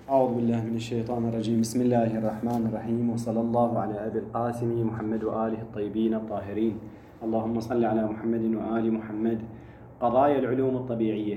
أعوذ بالله من الشيطان الرجيم. بسم الله الرحمن الرحيم، وصلى الله على أبي القاسم محمد وآله الطيبين الطاهرين. اللهم صل على محمد وآل محمد. قضايا العلوم الطبيعية.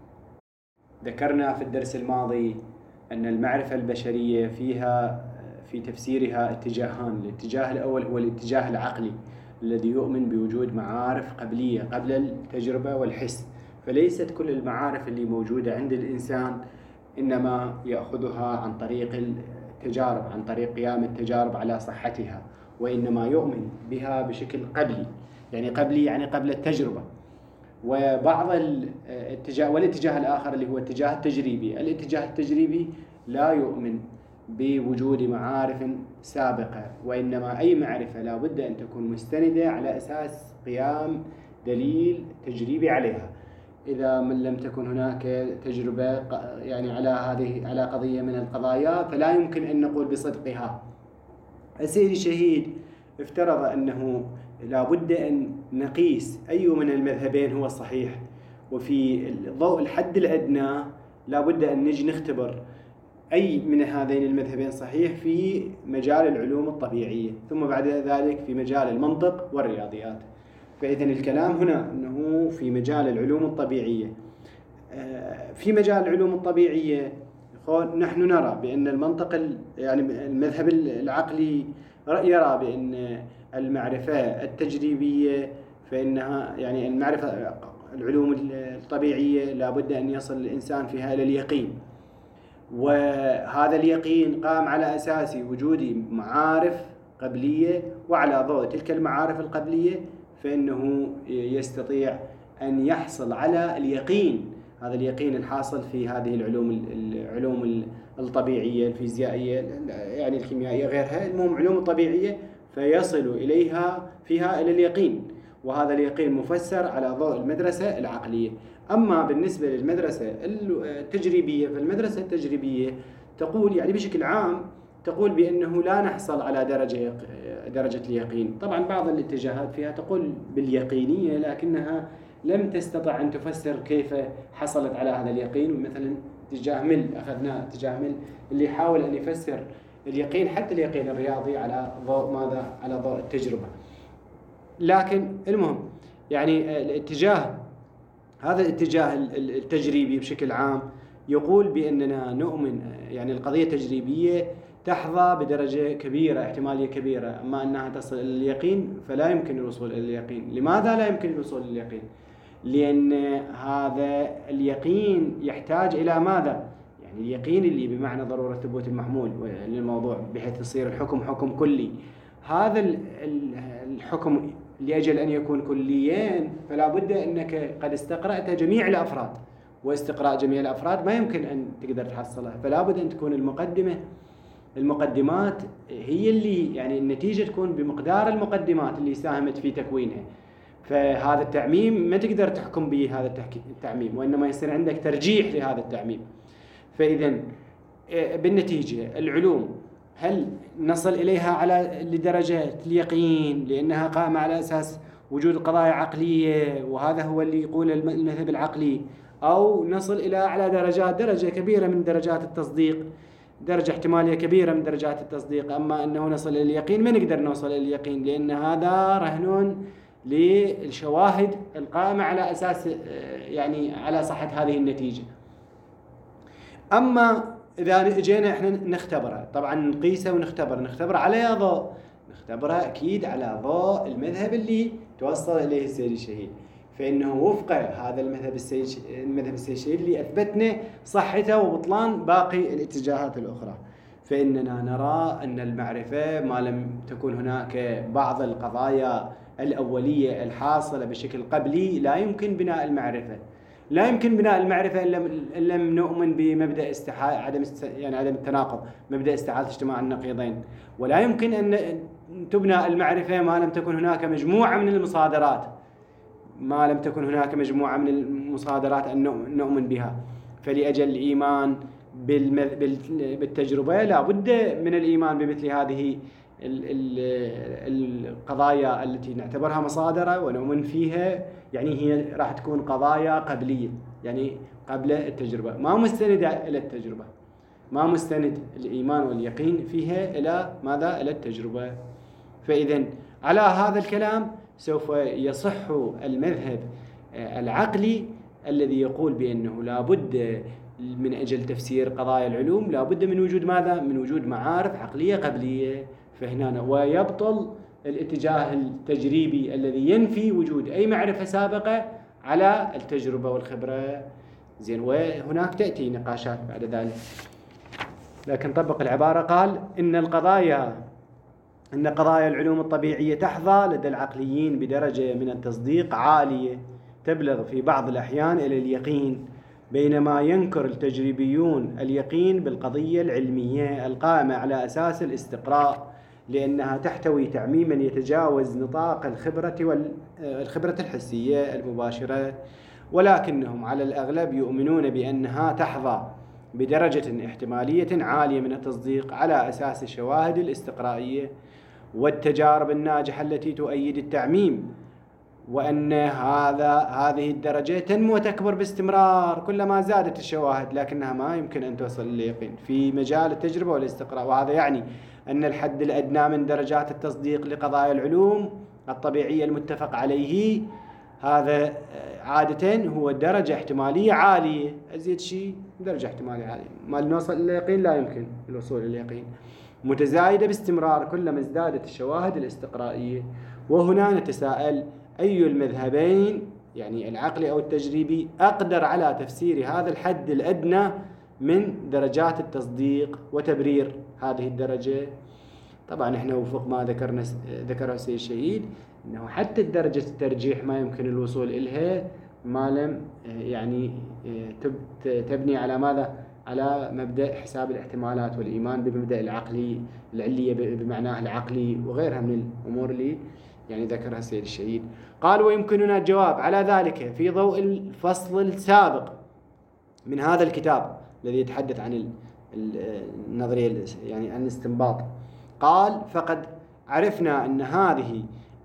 ذكرنا في الدرس الماضي أن المعرفة البشرية فيها في تفسيرها اتجاهان. الاتجاه الأول هو الاتجاه العقلي الذي يؤمن بوجود معارف قبلية قبل التجربة والحس، فليست كل المعارف اللي موجودة عند الإنسان إنما يأخذها عن طريق التجارب، عن طريق قيام التجارب على صحتها، وإنما يؤمن بها بشكل قبلي، يعني قبلي يعني قبل التجربة. وبعض والاتجاه الآخر اللي هو الاتجاه التجريبي. الاتجاه التجريبي لا يؤمن بوجود معارف سابقة، وإنما أي معرفة لا بد أن تكون مستندة على أساس قيام دليل تجريبي عليها. إذا من لم تكن هناك تجربة يعني على قضية من القضايا فلا يمكن أن نقول بصدقها. السيد الشهيد افترض أنه لا بد أن نقيس أي من المذهبين هو الصحيح، وفي ضوء الحد الأدنى لا بد أن نجي نختبر أي من هذين المذهبين صحيح في مجال العلوم الطبيعية، ثم بعد ذلك في مجال المنطق والرياضيات. فإذا الكلام هنا أنه في مجال العلوم الطبيعية. في مجال العلوم الطبيعية نحن نرى بأن المنطق يعني المذهب العقلي يرى بأن المعرفة التجريبية فإنها يعني المعرفة العلوم الطبيعية لا بد أن يصل الإنسان فيها إلى اليقين، وهذا اليقين قام على أساس وجود معارف قبلية، وعلى ضوء تلك المعارف القبلية فإنه يستطيع أن يحصل على اليقين، هذا اليقين الحاصل في هذه العلوم الطبيعية، الفيزيائية يعني الكيميائية غيرها، المهم علوم الطبيعية، فيصل إليها فيها إلى اليقين، وهذا اليقين مفسر على ضوء المدرسة العقلية. أما بالنسبة للمدرسة التجريبية، فالمدرسة التجريبية تقول يعني بشكل عام تقول بأنه لا نحصل على درجة اليقين. طبعا بعض الاتجاهات فيها تقول باليقينية، لكنها لم تستطع أن تفسر كيف حصلت على هذا اليقين. مثلا اتجاه ميل، أخذنا اتجاه ميل اللي يحاول أن يفسر اليقين حتى اليقين الرياضي على ضوء ماذا؟ على ضوء التجربة. لكن المهم يعني هذا الاتجاه التجريبي بشكل عام يقول بأننا نؤمن يعني القضية التجريبية تحظى بدرجة كبيرة، احتمالية كبيرة، أما أنها تصل إلى اليقين فلا يمكن الوصول إلى اليقين. لماذا لا يمكن الوصول إلى اليقين؟ لأن هذا اليقين يحتاج إلى ماذا؟ يعني اليقين اللي بمعنى ضرورة ثبوت المحمول للموضوع بحيث يصير الحكم حكم كلي. هذا الحكم لأجل أن يكون كليين فلا بد أنك قد استقرأت جميع الأفراد، واستقراء جميع الأفراد ما يمكن أن تقدر تحصلها، فلا بد أن تكون المقدمات هي اللي يعني النتيجة تكون بمقدار المقدمات اللي ساهمت في تكوينها. فهذا التعميم ما تقدر تحكم به هذا التعميم، وإنما يصير عندك ترجيح لهذا التعميم. فإذا بالنتيجة العلوم هل نصل إليها على لدرجة اليقين لأنها قائمة على أساس وجود قضايا عقلية، وهذا هو اللي يقول المذهب العقلي، أو نصل إلى أعلى درجة كبيرة من درجات التصديق، درجة احتمالية كبيرة من درجات التصديق، أما أنه نصل إلى اليقين ما نقدر نوصل إلى اليقين، لأن هذا رهن للشواهد القائمة على أساس يعني على صحة هذه النتيجة. أما إذا جينا إحنا نختبرها، طبعاً نقيسها ونختبرها على ضوء، نختبرها أكيد على ضوء المذهب اللي توصل إليه السيد الشهيد، فإنه وفق هذا المذهب السيد الشهيد اللي أثبتنا صحته وبطلان باقي الاتجاهات الأخرى. فإننا نرى أن المعرفة ما لم تكن هناك بعض القضايا الأولية الحاصلة بشكل قبلي لا يمكن بناء المعرفة إن لم نؤمن بمبدأ عدم التناقض، مبدأ استحالة اجتماع النقيضين. ولا يمكن أن تبنى المعرفة ما لم تكن هناك مجموعة من المصادرات أن نؤمن بها. فلأجل الإيمان بالتجربة لا بد من الإيمان بمثل هذه القضايا التي نعتبرها مصادرة ونؤمن فيها، يعني هي راح تكون قضايا قبلية، يعني قبل التجربة ما مستندة إلى التجربة. ما مستند الإيمان واليقين فيها إلى ماذا؟ إلى التجربة. فإذا على هذا الكلام سوف يصح المذهب العقلي الذي يقول بأنه لا بد من أجل تفسير قضايا العلوم لا بد من وجود ماذا؟ من وجود معارف عقلية قبلية. فهنا ويبطل الاتجاه التجريبي الذي ينفي وجود أي معرفة سابقة على التجربة والخبرة. زين، وهناك تأتي نقاشات بعد ذلك، لكن طبق العبارة قال إن قضايا العلوم الطبيعية تحظى لدى العقليين بدرجة من التصديق عالية تبلغ في بعض الأحيان إلى اليقين، بينما ينكر التجريبيون اليقين بالقضية العلمية القائمة على أساس الاستقراء، لأنها تحتوي تعميما يتجاوز نطاق الخبرة الحسية المباشرة، ولكنهم على الأغلب يؤمنون بأنها تحظى بدرجة احتمالية عالية من التصديق على أساس الشواهد الاستقرائية والتجارب الناجحة التي تؤيد التعميم، وأن هذه الدرجة تنمو وتكبر باستمرار كلما زادت الشواهد، لكنها ما يمكن أن توصل لليقين في مجال التجربة والاستقراء. وهذا يعني أن الحد الأدنى من درجات التصديق لقضايا العلوم الطبيعية المتفق عليه هذا عادة هو درجة احتمالية عالية، أزيد شيء درجة احتمالية عالية، ما نوصل لليقين لا يمكن الوصول لليقين، متزايدة باستمرار كلما ازدادت الشواهد الاستقرائية. وهنا نتساءل أي المذهبين يعني العقلي أو التجريبي أقدر على تفسير هذا الحد الأدنى من درجات التصديق وتبرير هذه الدرجة؟ طبعا احنا وفق ما ذكره السيد الشهيد انه حتى درجة الترجيح ما يمكن الوصول إليها ما لم يعني تبني على ماذا؟ على مبدأ حساب الاحتمالات والإيمان بمبدأ العلية بمعناه العقلي وغيرها من الأمور اللي يعني ذكرها السيد الشهيد. قال ويمكننا الجواب على ذلك في ضوء الفصل السابق من هذا الكتاب الذي يتحدث عن النظرية يعني عن الاستنباط. قال فقد عرفنا أن هذه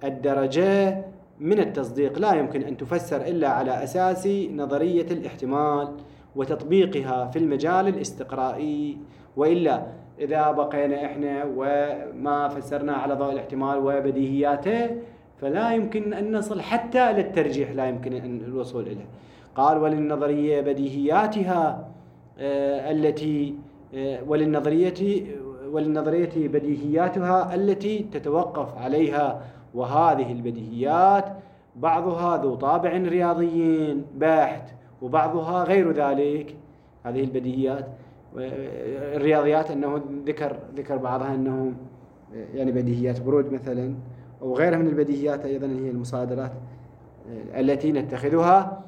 الدرجة من التصديق لا يمكن أن تفسر إلا على أساس نظرية الاحتمال وتطبيقها في المجال الاستقرائي، وإلا إذا بقينا إحنا وما فسرنا على ضوء الاحتمال وبديهياته فلا يمكن أن نصل حتى إلى الترجيح، لا يمكن أن الوصول إليه. قال وللنظرية بديهياتها وللنظرية بديهياتها التي تتوقف عليها، وهذه البديهيات بعضها ذو طابع رياضي بحت وبعضها غير ذلك. هذه البديهيات الرياضيات أنه ذكر بعضها أنه يعني بديهيات برود مثلا، أو غيرها من البديهيات أيضا هي المصادرات التي نتخذها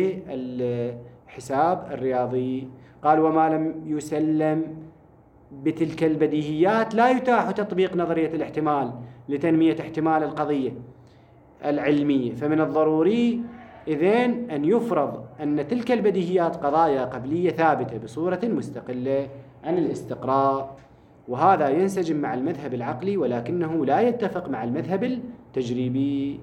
للحساب الرياضي. قال وما لم يسلم بتلك البديهيات لا يتاح تطبيق نظرية الاحتمال لتنمية احتمال القضية العلمية، فمن الضروري إذن أن يفرض أن تلك البديهيات قضايا قبلية ثابتة بصورة مستقلة عن الاستقراء، وهذا ينسجم مع المذهب العقلي ولكنه لا يتفق مع المذهب التجريبي.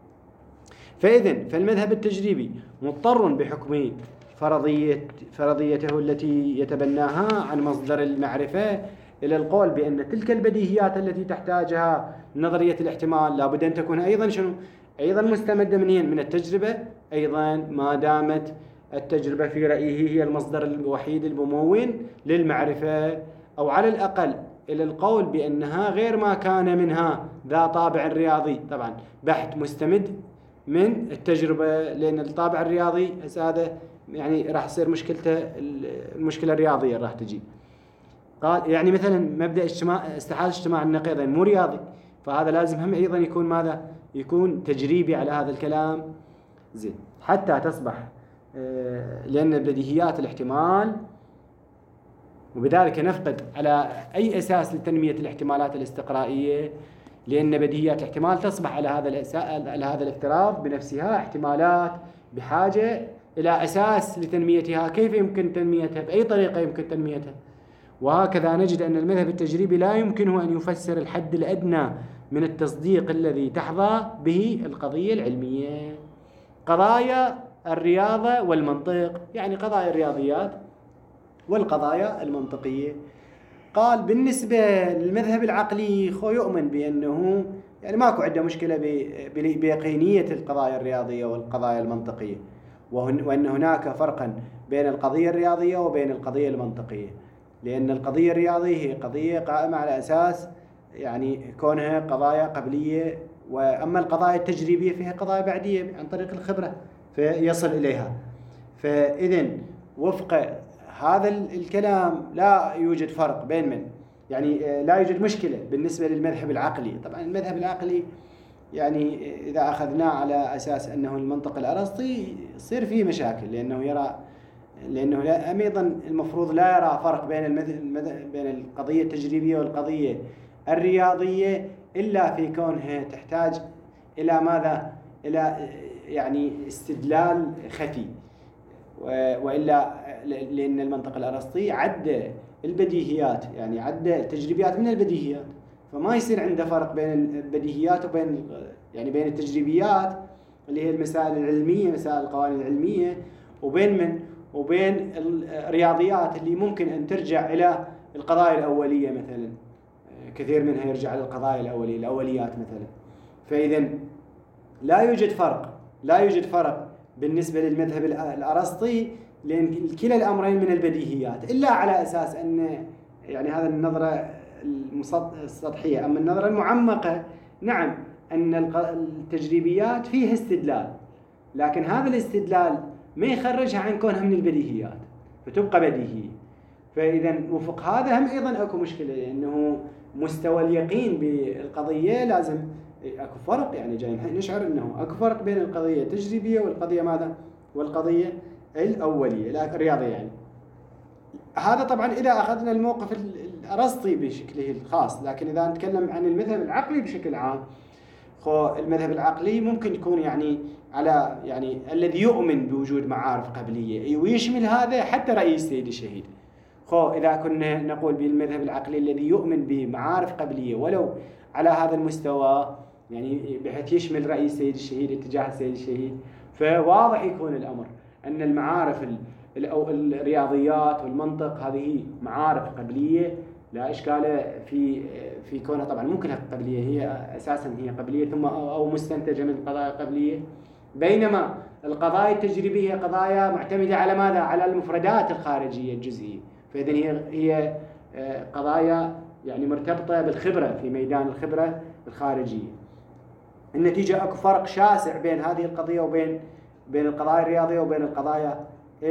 فالمذهب التجريبي مضطر بحكم فرضيته التي يتبناها عن مصدر المعرفة إلى القول بأن تلك البديهيات التي تحتاجها نظرية الاحتمال لابد أن تكون أيضا مستمدة من التجربة، أيضا ما دامت التجربة في رأيه هي المصدر الوحيد الممون للمعرفة، أو على الأقل إلى القول بأنها غير ما كان منها ذا طابع رياضي طبعا بحت مستمد من التجربة، لأن الطابع الرياضي هذا يعني راح يصير المشكلة الرياضية راح تجي. قال يعني مثلا مبدأ استحالة اجتماع النقيضين مو رياضي، فهذا لازم هم أيضا يكون ماذا؟ يكون تجريبي على هذا الكلام. زين حتى تصبح لأن بديهيات الاحتمال، وبذلك نفقد على أي أساس لتنمية الاحتمالات الاستقرائية، لأن بديهيات الاحتمال تصبح على هذا الافتراض بنفسها احتمالات بحاجة إلى أساس لتنميتها. كيف يمكن تنميتها؟ بأي طريقة يمكن تنميتها؟ وهكذا نجد أن المذهب التجريبي لا يمكنه أن يفسر الحد الأدنى من التصديق الذي تحظى به القضية العلمية. قضايا الرياضة والمنطق يعني قضايا الرياضيات والقضايا المنطقية. قال بالنسبة للمذهب العقلي يؤمن بأنه يعني ماكو عنده مشكلة بيقينية القضايا الرياضية والقضايا المنطقية، وأن هناك فرقا بين القضية الرياضية وبين القضية المنطقية، لأن القضية الرياضية هي قضية قائمة على أساس يعني كونها قضايا قبلية، وأما القضايا التجريبية فيها قضايا بعدية عن طريق الخبرة فيصل إليها. فإذن وفق هذا الكلام لا يوجد فرق بين من يعني لا يوجد مشكلة بالنسبة للمذهب العقلي. طبعا المذهب العقلي يعني إذا أخذناه على أساس أنه المنطق الأرسطي يصير فيه مشاكل، لأنه أيضا المفروض لا يرى فرق بين القضية التجريبية والقضية الرياضية إلا في كونها تحتاج إلى ماذا؟ إلى يعني استدلال خفي، وإلا لأن المنطق الأرسطي عد البديهيات، يعني عد التجريبيات من البديهيات، فما يصير عنده فرق بين البديهيات وبين يعني بين التجريبيات اللي هي المسائل العلمية، مسائل القوانين العلمية، وبين الرياضيات اللي ممكن أن ترجع إلى القضايا الأولية مثلا، كثير منها يرجع للقضايا الأوليات مثلا. فإذا لا يوجد فرق بالنسبة للمذهب الأرسطي، لأن كلا الأمرين من البديهيات، إلا على أساس أن يعني هذا النظرة السطحية. أما النظرة المعمقة نعم أن التجريبيات فيها استدلال، لكن هذا الاستدلال ما يخرجها عن كونها من البديهيات فتبقى بديهية. فإذا وفق هذا هم أيضا أكو مشكلة، لأنه مستوى اليقين بالقضية لازم أكو فرق، يعني جاي نشعر أنه أكو فرق بين القضية التجريبية والقضية ماذا؟ والقضية الأولية الرياضية. يعني هذا طبعا إذا أخذنا الموقف الأرسطي بشكله الخاص، لكن إذا نتكلم عن المذهب العقلي بشكل عام، المذهب العقلي ممكن يكون يعني على يعني الذي يؤمن بوجود معارف قبلية، ويشمل هذا حتى رئيس سيد الشهيد. إذا كنا نقول بالمذهب العقلي الذي يؤمن بمعارف قبلية ولو على هذا المستوى، يعني بحيث يشمل رئيس سيد الشهيد، اتجاه سيد الشهيد، فواضح يكون الأمر أن المعارف الرياضيات والمنطق هذه معارف قبلية لا إشكال في كونها. طبعا ممكن قبلية، هي أساسا هي قبلية ثم أو مستنتجة من قضايا قبلية، بينما القضايا التجريبية قضايا معتمدة على ماذا؟ على المفردات الخارجية الجزئية. فإذن هي قضايا يعني مرتبطة بالخبرة في ميدان الخبرة الخارجية. النتيجة أكو فرق شاسع بين هذه القضية وبين القضايا الرياضية وبين القضايا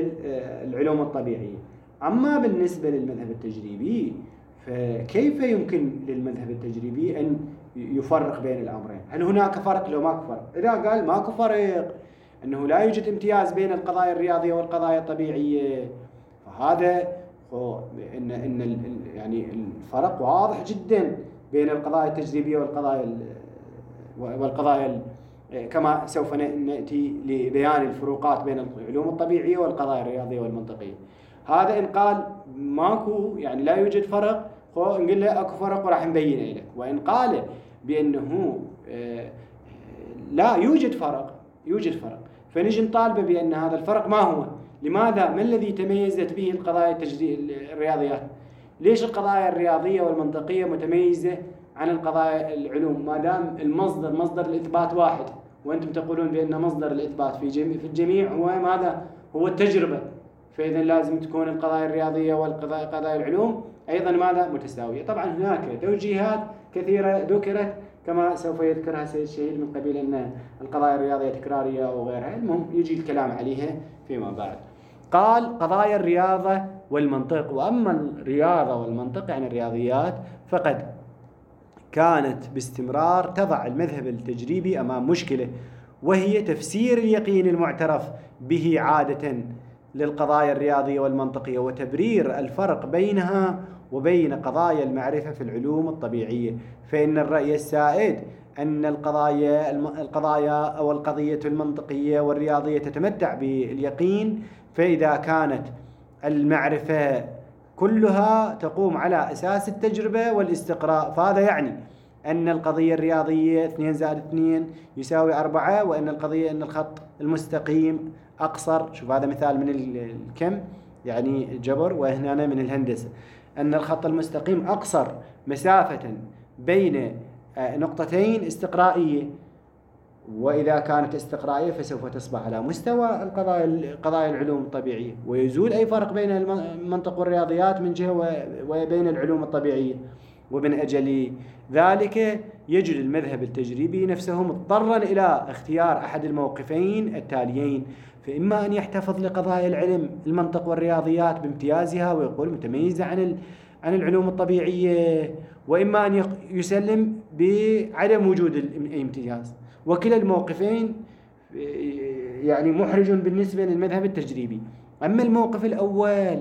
العلوم الطبيعية. أما بالنسبة للمذهب التجريبي، فكيف يمكن للمذهب التجريبي أن يفرق بين الأمرين؟ هل هناك فرق لو ماكو فرق؟ إذا قال ماكو فرق، أنه لا يوجد امتياز بين القضايا الرياضية والقضايا الطبيعية، فهذا يعني الفرق واضح جدا بين القضايا التجريبية والقضايا كما سوف نأتي لبيان الفروقات بين العلوم الطبيعية والقضايا الرياضية والمنطقية. هذا إن قال ماكو يعني لا يوجد فرق، نقول له أكو فرق وراح نبين لك. وإن قال بأنه لا يوجد فرق، فنجي نطالبه بأن هذا الفرق ما هو، لماذا؟ ما الذي تميزت به القضايا الرياضيات؟ ليش القضايا الرياضية والمنطقية متميزة عن القضايا العلوم ما دام مصدر الإثبات واحد، وأنتم تقولون بأن مصدر الإثبات في الجميع هو ماذا؟ هو التجربة. فإذا لازم تكون القضايا الرياضية والقضايا العلوم أيضا ماذا؟ متساوية. طبعا هناك توجيهات كثيرة ذكرت كما سوف يذكرها سيد الشهيد من قبيل أن القضايا الرياضية تكرارية وغيرها، المهم يجي الكلام عليها فيما بعد. قال قضايا الرياضة والمنطق. وأما الرياضة والمنطق يعني الرياضيات فقد كانت باستمرار تضع المذهب التجريبي أمام مشكلة، وهي تفسير اليقين المعترف به عادة للقضايا الرياضية والمنطقية، وتبرير الفرق بينها وبين قضايا المعرفة في العلوم الطبيعية. فإن الرأي السائد أن القضايا أو القضية المنطقية والرياضية تتمتع باليقين، فإذا كانت المعرفة كلها تقوم على أساس التجربة والاستقراء، فهذا يعني أن القضية الرياضية 2 زائد 2 يساوي 4، وأن القضية أن الخط المستقيم أقصر. شوف هذا مثال من الكم، يعني جبر وهنا من الهندسة، أن الخط المستقيم أقصر مسافة بين نقطتين استقرائية، وإذا كانت استقرائية فسوف تصبح على مستوى قضايا العلوم الطبيعية، ويزول أي فرق بين المنطق والرياضيات من جهة وبين العلوم الطبيعية. ومن أجل ذلك يجد المذهب التجريبي نفسه مضطرا إلى اختيار أحد الموقفين التاليين، فإما أن يحتفظ لقضايا العلم المنطق والرياضيات بامتيازها ويقول متميزة عن العلوم الطبيعية، وإما أن يسلم بعدم وجود الامتياز. وكلا الموقفين يعني محرج بالنسبة للمذهب التجريبي. أما الموقف الأول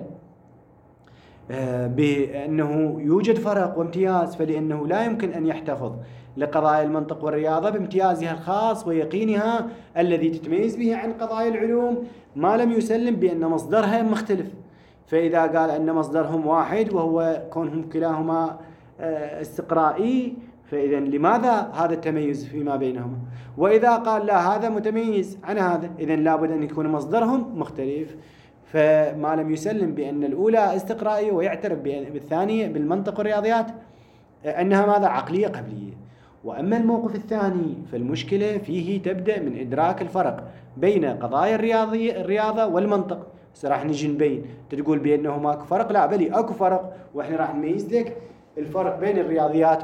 بأنه يوجد فرق وامتياز، فلأنه لا يمكن أن يحتفظ لقضايا المنطق والرياضة بامتيازها الخاص ويقينها الذي تتميز به عن قضايا العلوم ما لم يسلم بأن مصدرها مختلف. فإذا قال أن مصدرهم واحد وهو كونهم كلاهما استقرائي، فإذا لماذا هذا التميز فيما بينهما؟ وإذا قال لا هذا متميز عن هذا، إذا لابد أن يكون مصدرهم مختلف. فما لم يسلم بأن الأولى استقرائية ويعترف بالثانية بالمنطق والرياضيات أنها ماذا؟ عقلية قبلية. وأما الموقف الثاني فالمشكلة فيه تبدأ من إدراك الفرق بين قضايا الرياضة والمنطق. راح نجي نبين تقول بأنه ماكو فرق، لا بلي أكو فرق، وإحنا راح نميز لك الفرق بين الرياضيات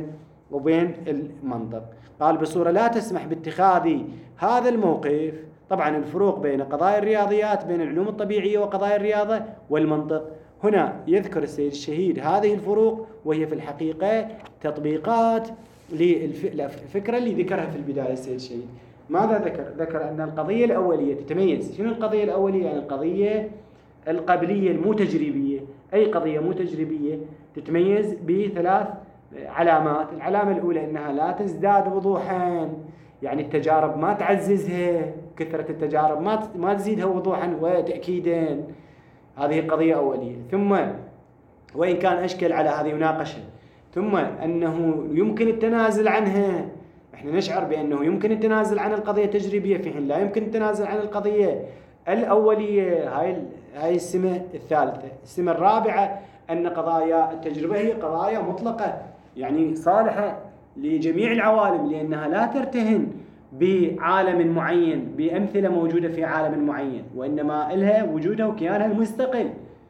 وبين المنطق. قال بصورة لا تسمح باتخاذ هذا الموقف. طبعا الفروق بين قضايا الرياضيات بين العلوم الطبيعية وقضايا الرياضة والمنطق، هنا يذكر السيد الشهيد هذه الفروق، وهي في الحقيقة تطبيقات للفكرة اللي ذكرها في البداية السيد الشهيد. ماذا ذكر؟ ذكر أن القضية الأولية تتميز. شنو القضية الأولية؟ يعني القضية القبلية المو تجريبية. أي قضية مو تجريبية تتميز بثلاث علامات. العلامة الأولى أنها لا تزداد وضوحا، يعني التجارب ما تعززها، كثرة التجارب ما تزيدها وضوحا وتأكيدا. هذه قضية أولية. ثم وإن كان أشكل على هذه مناقشة، ثم أنه يمكن التنازل عنها. احنا نشعر بأنه يمكن التنازل عن القضية التجريبية في حين لا يمكن التنازل عن القضية الأولية. هاي السمة الثالثة. السمة الرابعة أن قضايا التجربة هي قضايا مطلقة، يعني صالحة لجميع العوالم، لأنها لا ترتهن بعالم معين بأمثلة موجودة في عالم معين، وإنما لها وجودها وكيانها المستقل،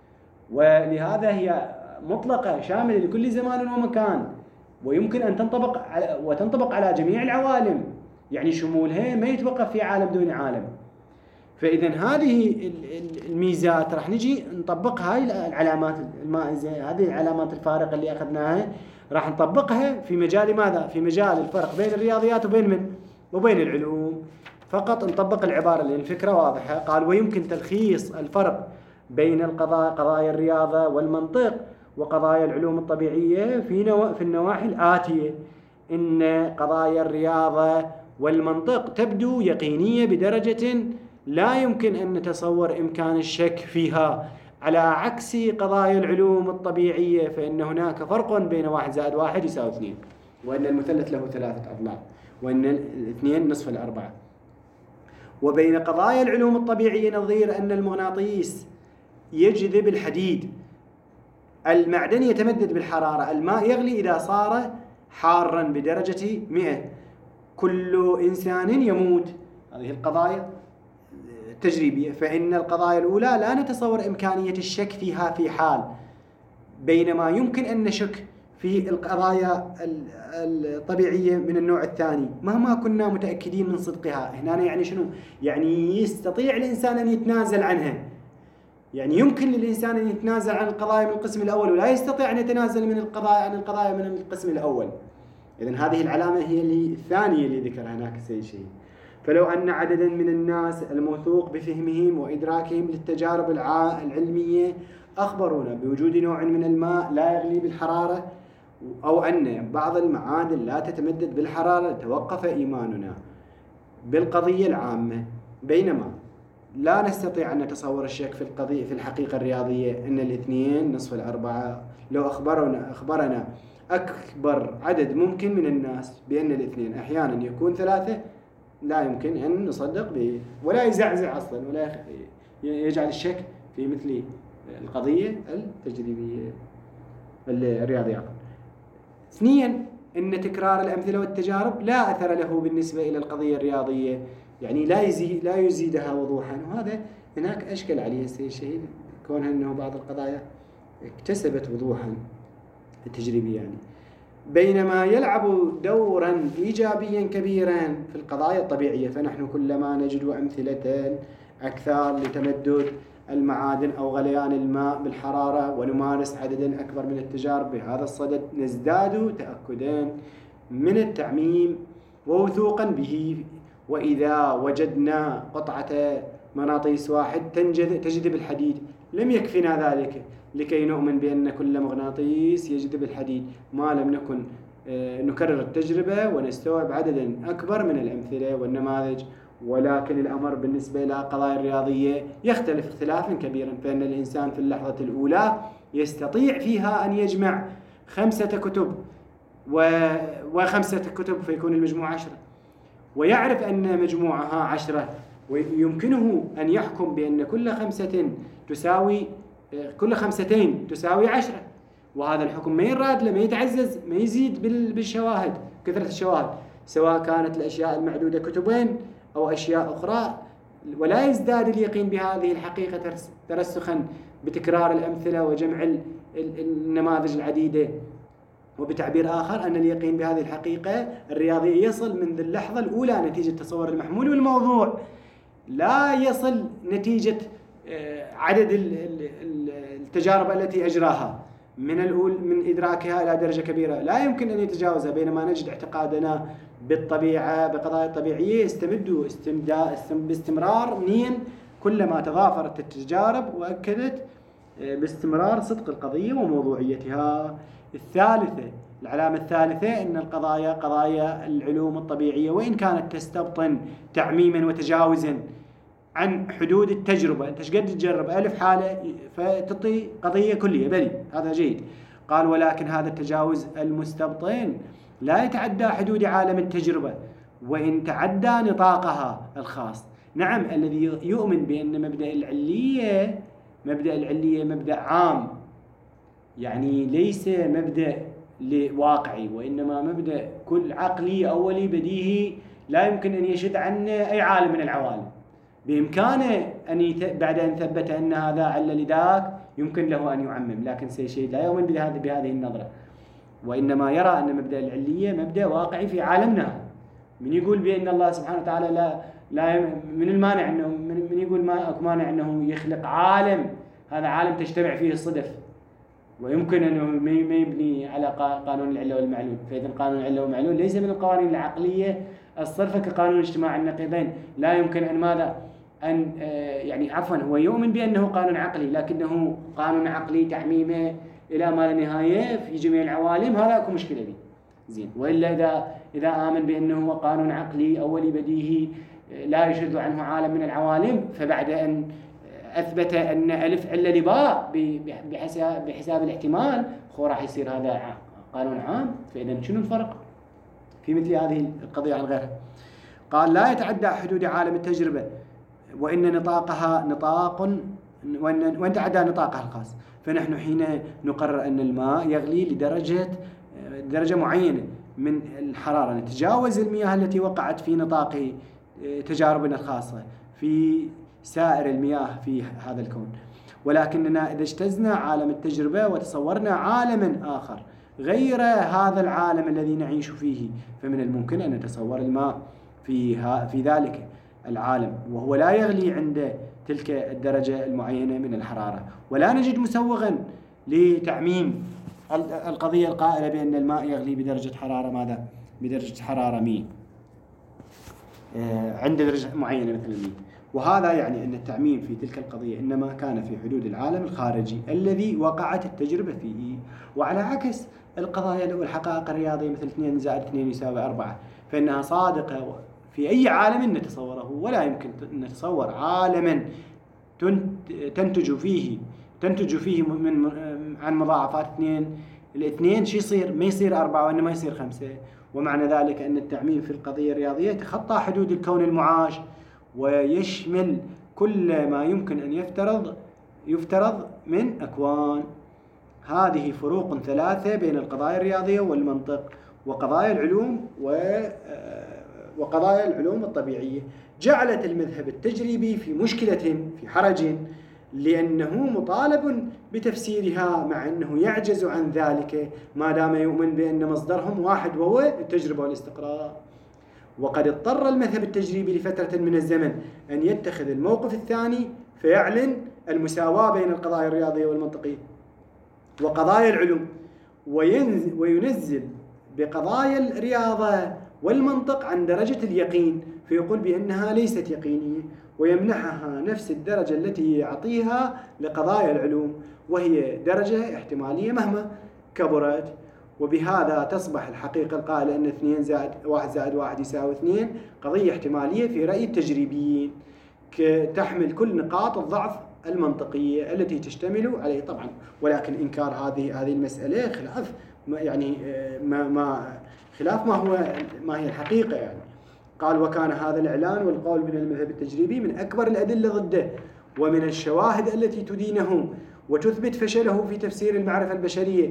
ولهذا هي مطلقة شاملة لكل زمان ومكان، ويمكن أن تنطبق على جميع العوالم، يعني شمولها ما يتوقف في عالم دون عالم. فإذا هذه الميزات راح نجي نطبق هاي العلامات المائزة، هذه العلامات الفارقة اللي أخذناها راح نطبقها في مجال ماذا؟ في مجال الفرق بين الرياضيات وبين العلوم. فقط نطبق العبارة لأن الفكرة واضحة. قال ويمكن تلخيص الفرق بين قضايا الرياضة والمنطق وقضايا العلوم الطبيعية في النواحي الآتية: إن قضايا الرياضة والمنطق تبدو يقينية بدرجة لا يمكن أن نتصور إمكان الشك فيها، على عكس قضايا العلوم الطبيعية فإن هناك فرق بين 1 + 1 = 2، وأن المثلث له 3 أضلاع، وأن 2 نصف الأربعة. وبين قضايا العلوم الطبيعية نظير أن المغناطيس يجذب الحديد، المعدن يتمدد بالحرارة، الماء يغلي إذا صار حارا بدرجة 100، كل إنسان يموت. هذه القضايا التجريبية. فإن القضايا الأولى لا نتصور إمكانية الشك فيها في حال، بينما يمكن أن نشك في القضايا الطبيعية من النوع الثاني مهما كنا متأكدين من صدقها. هنا يعني شنو؟ يعني يستطيع الإنسان أن يتنازل عنها، يعني يمكن للإنسان أن يتنازل عن القضايا من القسم الأول ولا يستطيع أن يتنازل عن القضايا من القسم الأول. إذن هذه العلامة هي الثانية اللي ذكرها هناك السيد شهيد. فلو أن عددا من الناس الموثوق بفهمهم وإدراكهم للتجارب العلمية أخبرونا بوجود نوع من الماء لا يغلي بالحرارة، أو أن بعض المعادن لا تتمدد بالحرارة، توقف إيماننا بالقضية العامة، بينما لا نستطيع أن نتصور الشك في الحقيقة الرياضية أن 2 نصف الأربعة. لو أخبرنا أكبر عدد ممكن من الناس بأن 2 أحيانا يكون 3، لا يمكن أن نصدق به، ولا يزعزع أصلا ولا يجعل الشك في مثل القضية التجريبية الرياضية. اثنين، أن تكرار الأمثلة والتجارب لا أثر له بالنسبة إلى القضية الرياضية، يعني لا يزيدها وضوحا، وهذا هناك أشكل عليه السيد الشهيد كونها أنه بعض القضايا اكتسبت وضوحا التجريبية يعني. بينما يلعب دورا إيجابيا كبيرا في القضايا الطبيعية، فنحن كلما نجد أمثلة أكثر لتمدد المعادن أو غليان الماء بالحرارة ونمارس عددا أكبر من التجارب بهذا الصدد نزداد تأكدا من التعميم ووثوقا به. وإذا وجدنا قطعة مغناطيس واحد تجذب الحديد لم يكفنا ذلك لكي نؤمن بأن كل مغناطيس يجذب الحديد ما لم نكن نكرر التجربة ونستوعب عددا أكبر من الأمثلة والنماذج. ولكن الأمر بالنسبة إلى قضايا الرياضية يختلف اختلافا كبيرا، فإن الإنسان في اللحظة الأولى يستطيع فيها أن يجمع 5 كتب و5 كتب فيكون المجموع 10، ويعرف أن مجموعها 10، ويمكنه أن يحكم بأن كل 5 تساوي 10، وهذا الحكم ما يراد ما يتعزز ما يزيد بالشواهد، كثرة الشواهد، سواء كانت الأشياء المعدودة كتبين أو أشياء أخرى، ولا يزداد اليقين بهذه الحقيقة ترسخا بتكرار الأمثلة وجمع النماذج العديدة. وبتعبير آخر أن اليقين بهذه الحقيقة الرياضية يصل منذ اللحظة الأولى نتيجة تصور المحمول والموضوع، لا يصل نتيجة عدد التجارب التي أجراها من إدراكها إلى درجة كبيرة لا يمكن أن يتجاوزها. بينما نجد اعتقادنا بالطبيعة بقضايا الطبيعية يستمد باستمرار منين كلما تضافرت التجارب وأكدت باستمرار صدق القضية وموضوعيتها. العلامة الثالثة أن القضايا قضايا العلوم الطبيعية وإن كانت تستبطن تعميما وتجاوزا عن حدود التجربة، أنت شقد تجرب 1000 حالة فتعطي قضية كلية بلي، هذا جيد. قال ولكن هذا التجاوز المستبطن لا يتعدى حدود عالم التجربة وإن تعدى نطاقها الخاص. نعم، الذي يؤمن بأن مبدأ العلية مبدأ عام، يعني ليس مبدأ واقعي وإنما مبدأ كل عقلي أولي بديهي لا يمكن أن يشد عنه أي عالم من العوالم، بإمكانه أن بعد أن ثبت أن هذا عل لذاك يمكن له أن يعمم، لكن سيشيد لا يؤمن بهذه النظرة، وإنما يرى أن مبدأ العلية مبدأ واقعي في عالمنا. من يقول بأن الله سبحانه وتعالى لا من المانع أنه من يقول ما مانع أنه يخلق عالم، هذا عالم تجتمع فيه الصدف ويمكن أنه ما يبني على قانون العلة والمعلول. فإذا قانون العلة والمعلول ليس من القوانين العقلية الصرفة كقانون اجتماع النقيضين، لا يمكن هو يؤمن بأنه قانون عقلي لكنه قانون عقلي تعميمه إلى ما لا نهاية في جميع العوالم، هذا أكو مشكلة به زين. وإلا إذا آمن بأنه هو قانون عقلي أولي بديهي لا يشذ عنه عالم من العوالم، فبعد أن أثبت أن ألف علة لباء بحساب الاحتمال راح يصير هذا قانون عام. فإذا شنو الفرق في مثل هذه القضية عن غيرها؟ قال لا يتعدى حدود عالم التجربة وإن نطاقها وإن تعدى نطاقها الخاص، فنحن حين نقرر أن الماء يغلي لدرجة معينة من الحرارة نتجاوز المياه التي وقعت في نطاق تجاربنا الخاصة في سائر المياه في هذا الكون. ولكننا إذا اجتزنا عالم التجربة وتصورنا عالما آخر غير هذا العالم الذي نعيش فيه، فمن الممكن أن نتصور الماء في ذلك العالم وهو لا يغلي عند تلك الدرجة المعينة من الحرارة، ولا نجد مسوغا لتعميم القضية القائلة بأن الماء يغلي بدرجة حرارة ماذا؟ بدرجة حرارة 100 عند درجة معينة مثل 100. وهذا يعني أن التعميم في تلك القضية إنما كان في حدود العالم الخارجي الذي وقعت التجربة فيه. وعلى عكس القضايا والحقائق الرياضية مثل 2 زائد 2 يساوي 4 فإنها صادقة في أي عالم نتصوره، ولا يمكن أن نتصور عالما تنتج فيه عن مضاعفات 2 الاثنين شو يصير؟ ما يصير 4 وإنما يصير 5. ومعنى ذلك أن التعميم في القضية الرياضية يتخطى حدود الكون المعاش ويشمل كل ما يمكن أن يفترض من أكوان. هذه فروق ثلاثة بين القضايا الرياضية والمنطق وقضايا العلوم وقضايا العلوم الطبيعية. جعلت المذهب التجريبي في مشكلة، في حرج، لأنه مطالب بتفسيرها مع أنه يعجز عن ذلك ما دام يؤمن بأن مصدرهم واحد وهو التجربة والاستقراء. وقد اضطر المذهب التجريبي لفترة من الزمن أن يتخذ الموقف الثاني فيعلن المساواة بين القضايا الرياضية والمنطقية وقضايا العلوم، وينزل بقضايا الرياضة والمنطق عن درجة اليقين، فيقول بأنها ليست يقينية، ويمنحها نفس الدرجة التي يعطيها لقضايا العلوم، وهي درجة احتمالية مهما كبرت. وبهذا تصبح الحقيقة القائلة أن 2 زائد 1 زائد 1 يساوي 2 قضية احتمالية في رأي التجريبيين، تحمل كل نقاط الضعف المنطقية التي تشتمل عليه طبعا. ولكن إنكار هذه المسألة خلاف خلاف ما هي الحقيقة يعني. قال: وكان هذا الإعلان والقول من المذهب التجريبي من أكبر الأدلة ضده ومن الشواهد التي تدينه وتثبت فشله في تفسير المعرفة البشرية،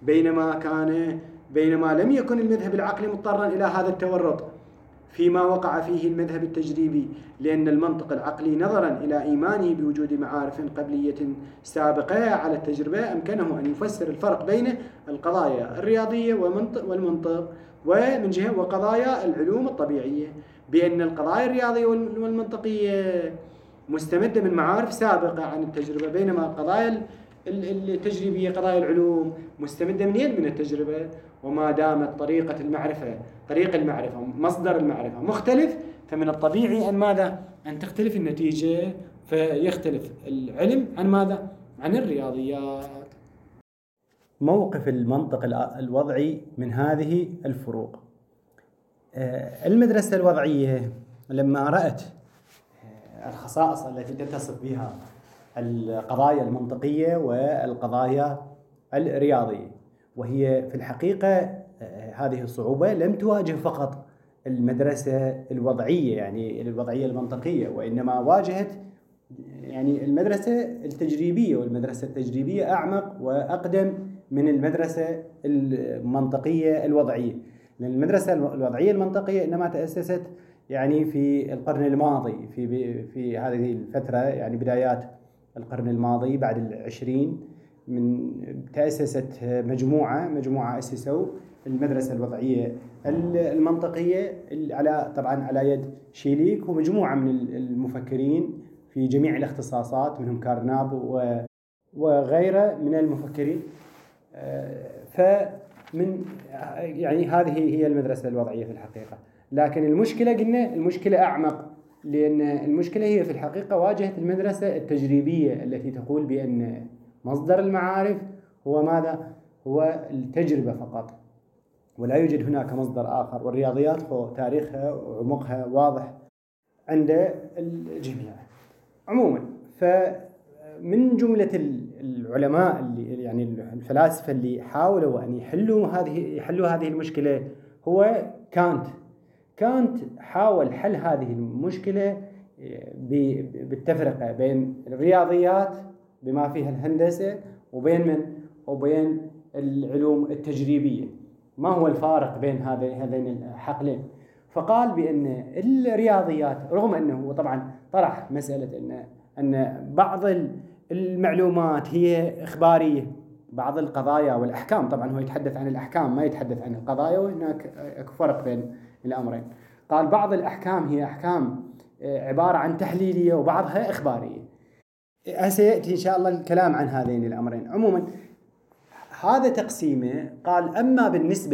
بينما لم يكن المذهب العقلي مضطرا إلى هذا التورط فيما وقع فيه المذهب التجريبي، لأن المنطق العقلي نظرا إلى إيمانه بوجود معارف قبلية سابقة على التجربة أمكنه أن يفسر الفرق بين القضايا الرياضية والمنطق ومن جهة وقضايا العلوم الطبيعية بأن القضايا الرياضية والمنطقية مستمدة من معارف سابقة عن التجربة، بينما القضايا التجريبية قضايا العلوم مستمدة من التجربة. وما دامت طريق المعرفة مصدر المعرفة مختلف، فمن الطبيعي أن تختلف النتيجة، فيختلف العلم عن ماذا؟ عن الرياضيات. موقف المنطق الوضعي من هذه الفروق. المدرسة الوضعية لما رأت الخصائص التي تتصف بها القضايا المنطقية والقضايا الرياضية، وهي في الحقيقة هذه الصعوبة لم تواجه فقط المدرسة الوضعية يعني الوضعية المنطقية، وإنما واجهت يعني المدرسة التجريبية، والمدرسة التجريبية أعمق وأقدم من المدرسة المنطقية الوضعية، لأن المدرسة الوضعية المنطقية إنما تأسست يعني في القرن الماضي، في هذه الفترة يعني بدايات القرن الماضي بعد 20 من تأسست مجموعة أسسوا المدرسة الوضعية المنطقية طبعا على يد شيليك ومجموعة من المفكرين في جميع الاختصاصات منهم كارناب وغيره من المفكرين. فمن يعني هذه هي المدرسة الوضعية في الحقيقة. لكن المشكلة قلنا المشكلة أعمق، لأن المشكلة هي في الحقيقة واجهت المدرسة التجريبية التي تقول بأن مصدر المعارف هو ماذا؟ هو التجربة فقط، ولا يوجد هناك مصدر آخر. والرياضيات تاريخها وعمقها واضح عند الجميع. عموما فمن جملة العلماء اللي يعني الفلاسفة اللي حاولوا أن يحلوا هذه المشكلة هو كانت حاول حل هذه المشكلة بالتفرقة بين الرياضيات بما فيها الهندسة وبين العلوم التجريبية. ما هو الفارق بين هذين الحقلين؟ فقال بأن الرياضيات رغم أنه طبعا طرح مسألة أن بعض المعلومات هي إخبارية، بعض القضايا والأحكام، طبعا هو يتحدث عن الأحكام ما يتحدث عن القضايا، وهناك فرق بين الأمرين. قال بعض الأحكام هي أحكام عبارة عن تحليلية وبعضها إخبارية. سيأتي إن شاء الله الكلام عن هذين الأمرين. عموما هذا تقسيمه. قال أما بالنسبة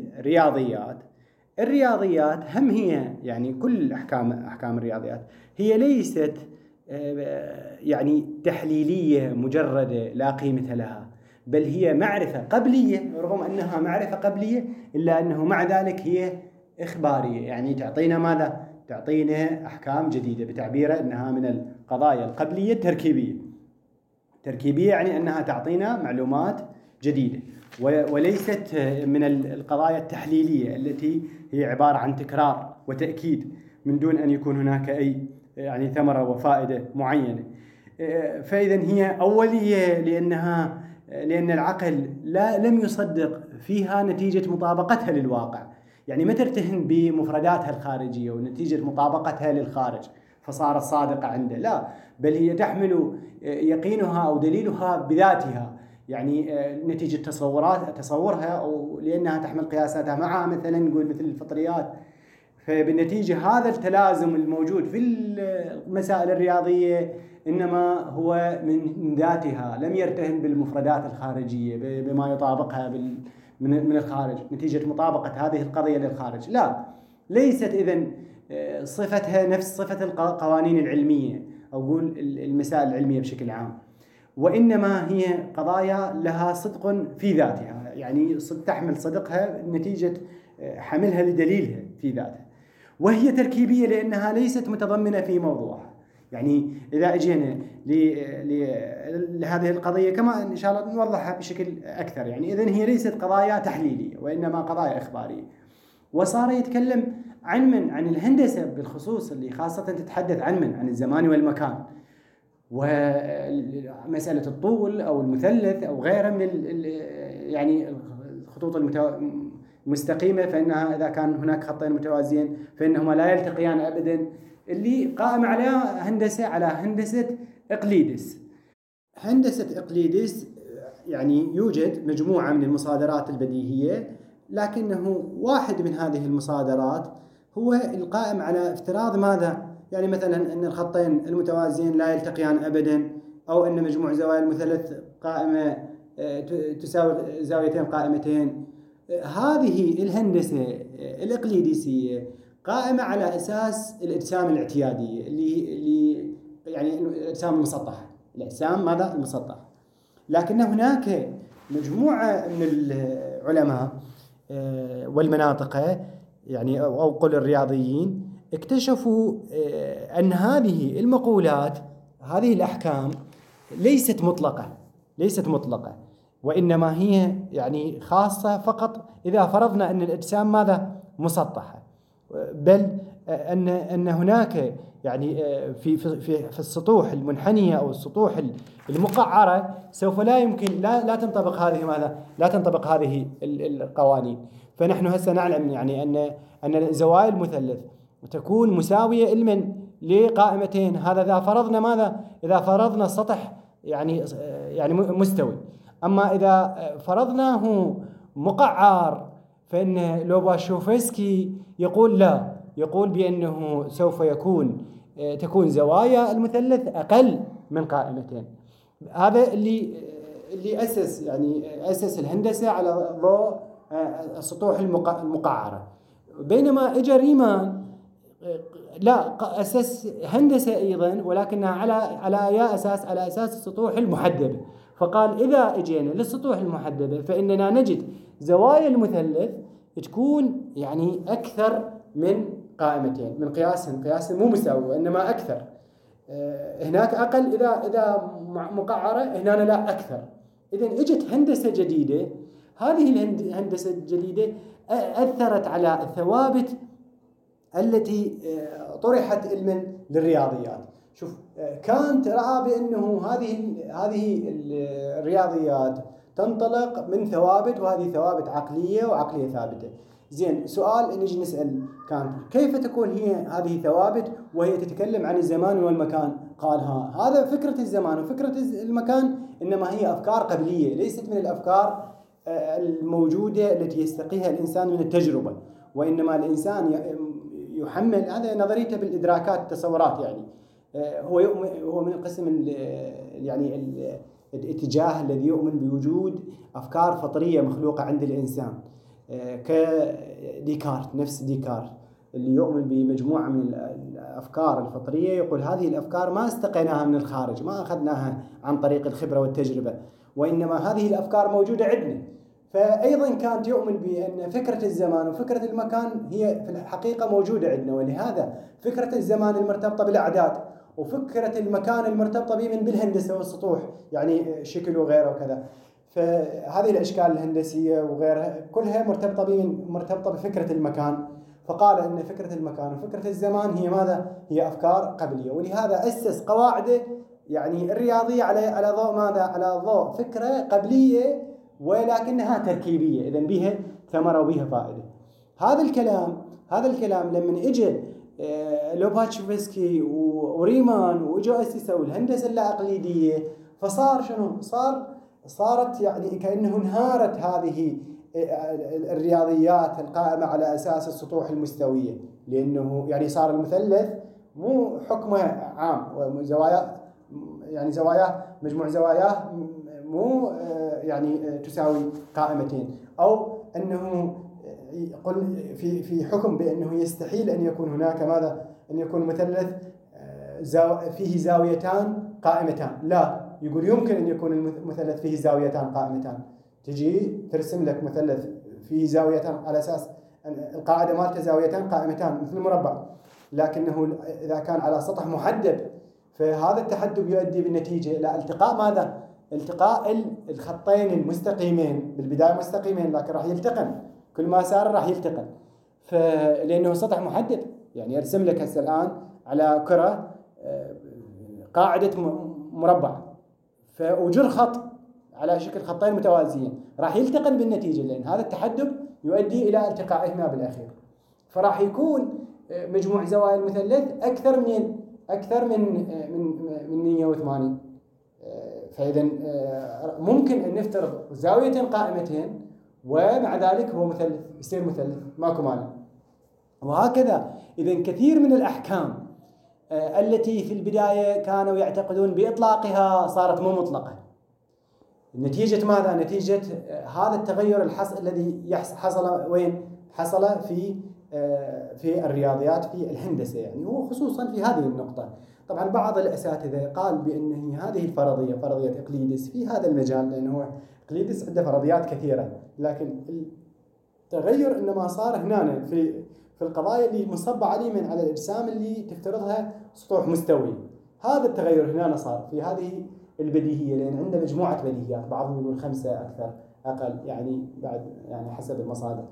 الرياضيات هم هي يعني كل أحكام الرياضيات هي ليست يعني تحليلية مجردة لا قيمة لها، بل هي معرفة قبلية. رغم أنها معرفة قبلية إلا أنه مع ذلك هي إخبارية، يعني تعطينا ماذا؟ تعطينا أحكام جديدة، بتعبيره أنها من القضايا القبلية التركيبية يعني أنها تعطينا معلومات جديدة، وليست من القضايا التحليلية التي هي عبارة عن تكرار وتأكيد من دون أن يكون هناك أي يعني ثمرة وفائدة معينة. فإذا هي أولية لأن العقل لم يصدق فيها نتيجة مطابقتها للواقع، يعني ما ترتهن بمفرداتها الخارجية ونتيجة مطابقتها للخارج فصارت صادقة عنده، لا، بل هي تحمل يقينها أو دليلها بذاتها، يعني نتيجة تصورها أو لأنها تحمل قياساتها معها، مثلا نقول مثل الفطريات. فبالنتيجة هذا التلازم الموجود في المسائل الرياضية إنما هو من ذاتها، لم يرتهن بالمفردات الخارجية بما يطابقها من الخارج نتيجة مطابقة هذه القضية للخارج، لا، ليست إذن صفتها نفس صفة القوانين العلمية أو قول المسائل العلمية بشكل عام، وإنما هي قضايا لها صدق في ذاتها، يعني تحمل صدقها نتيجة حملها لدليلها في ذاتها، وهي تركيبية لأنها ليست متضمنة في موضوعها. يعني إذا أجينا لهذه القضية كما إن شاء الله نوضحها بشكل أكثر، يعني إذن هي ليست قضايا تحليلية وإنما قضايا إخبارية. وصار يتكلم عن الهندسة بالخصوص اللي خاصة تتحدث عن الزمان والمكان، ومسألة الطول أو المثلث أو غيرها من يعني الخطوط المستقيمة، فإنها إذا كان هناك خطين متوازيين فإنهما لا يلتقيان أبدا، اللي قائم على هندسة إقليدس. هندسة إقليدس يعني يوجد مجموعة من المصادرات البديهية، لكنه واحد من هذه المصادرات هو القائم على افتراض ماذا؟ يعني مثلا أن الخطين المتوازيين لا يلتقيان أبدا، أو أن مجموع زوايا المثلث قائمة تساوي زاويتين قائمتين. هذه الهندسة الإقليدسية قائمة على أساس الأجسام الاعتيادية اللي يعني الأجسام المسطحة، الأجسام ماذا؟ المسطحة. لكن هناك مجموعة من العلماء والمناطق يعني أو قل الرياضيين اكتشفوا أن هذه المقولات، هذه الأحكام ليست مطلقة، وإنما هي يعني خاصة فقط إذا فرضنا أن الأجسام ماذا؟ مسطحة، بل أن هناك يعني في السطوح المنحنية أو السطوح المقعرة سوف لا يمكن لا تنطبق هذه ماذا؟ لا تنطبق هذه القوانين. فنحن هسه نعلم يعني أن زوايا المثلث تكون مساوية علما لقائمتين، هذا إذا فرضنا ماذا؟ إذا فرضنا السطح يعني مستوي. أما إذا فرضناه مقعر فإن لوباشوفسكي يقول لا، يقول بأنه سوف تكون زوايا المثلث أقل من قائمتين. هذا اللي أسس الهندسة على ضوء السطوح المقعرة، بينما إجا ريمان لا أسس هندسة أيضا ولكنها على أي أساس؟ على أساس السطوح المحدبة. فقال إذا اجينا للسطوح المحدبة فإننا نجد زوايا المثلث تكون يعني أكثر من قائمتين، من قياس مو مساوي وإنما أكثر. هناك أقل إذا مقعرة، هنا لا أكثر. إذن اجت هندسة جديدة، هذه الهندسة الجديدة أثرت على الثوابت التي طرحت علما للرياضيات. شوف، كانت رأى بأنه هذه الرياضيات تنطلق من ثوابت، وهذه ثوابت عقلية وعقلية ثابتة. زين، سؤال نجي نسأل كانت كيف تكون هذه ثوابت وهي تتكلم عن الزمان والمكان؟ قال هذا فكرة الزمان وفكرة المكان إنما هي أفكار قبلية، ليست من الأفكار الموجودة التي يستقيها الإنسان من التجربة، وإنما الإنسان يحمل، هذا نظريته بالإدراكات التصورات، يعني هو من القسم يعني الاتجاه الذي يؤمن بوجود أفكار فطرية مخلوقة عند الإنسان، كديكارت، نفس ديكارت اللي يؤمن بمجموعة من الأفكار الفطرية، يقول هذه الأفكار ما استقيناها من الخارج، ما أخذناها عن طريق الخبرة والتجربة، وإنما هذه الأفكار موجودة عندنا. فأيضا كانت يؤمن بأن فكرة الزمان وفكرة المكان هي في الحقيقة موجودة عندنا، ولهذا فكرة الزمان المرتبطة بالأعداد وفكرة المكان المرتبطة بالهندسة والسطوح، يعني شكل وغيره وكذا. فهذه الأشكال الهندسية وغيرها كلها مرتبطة بفكرة المكان. فقال أن فكرة المكان وفكرة الزمان هي ماذا؟ هي أفكار قبلية، ولهذا أسس قواعده يعني الرياضية على ضوء ماذا؟ على ضوء فكرة قبلية ولكنها تركيبية، إذن بها ثمرة وبها فائدة. هذا الكلام لما اجى لوباتشوفسكي وريمان واجوا اسسوا الهندسة اللا اقليدية، فصار شنو؟ صارت يعني كأنه انهارت هذه الرياضيات القائمة على أساس السطوح المستوية، لأنه يعني صار المثلث مو حكمه عام، يعني زواياه مجموع زواياه مو يعني تساوي قائمتين، أو أنه يقول في حكم بأنه يستحيل أن يكون هناك ماذا؟ أن يكون مثلث فيه زاويتان قائمتان. لا، يقول يمكن أن يكون المثلث فيه زاويتان قائمتان. تجي ترسم لك مثلث فيه زاويتان على أساس أن القاعدة مالته زاويتان قائمتان مثل المربع، لكنه إذا كان على سطح محدب فهذا التحدب يؤدي بالنتيجة إلى التقاء ماذا؟ التقاء الخطين المستقيمين، بالبداية مستقيمين لكن راح يلتقن، كل ما سار راح يلتقن، لأنه سطح محدد. يعني أرسم لك هسه الآن على كرة قاعدة مربع، فأجر خط على شكل خطين متوازيين راح يلتقن بالنتيجة، لأن هذا التحدب يؤدي إلى التقائهما بالأخير، فراح يكون مجموع زوايا المثلث أكثر من 180. فإذا ممكن أن نفترض زاويتين قائمتين ومع ذلك هو مثلث، يصير مثلث ماكو مانع. وهكذا إذا كثير من الأحكام التي في البداية كانوا يعتقدون بإطلاقها صارت مو مطلقة. نتيجة ماذا؟ نتيجة هذا التغير الذي حصل وين؟ حصل في الرياضيات، في الهندسة يعني، وخصوصا في هذه النقطة. طبعا بعض الأساتذة قال بأن هذه الفرضية، فرضية إقليدس في هذا المجال، لأنه إقليدس عنده فرضيات كثيرة، لكن التغير إنما صار هنا في القضايا اللي مصبة على على الأجسام اللي تفترضها سطوح مستوي. هذا التغير هنا صار في هذه البديهية، لأن عنده مجموعة بديهيات، بعضهم يقول 5 أكثر أقل، يعني بعد يعني حسب المصادر.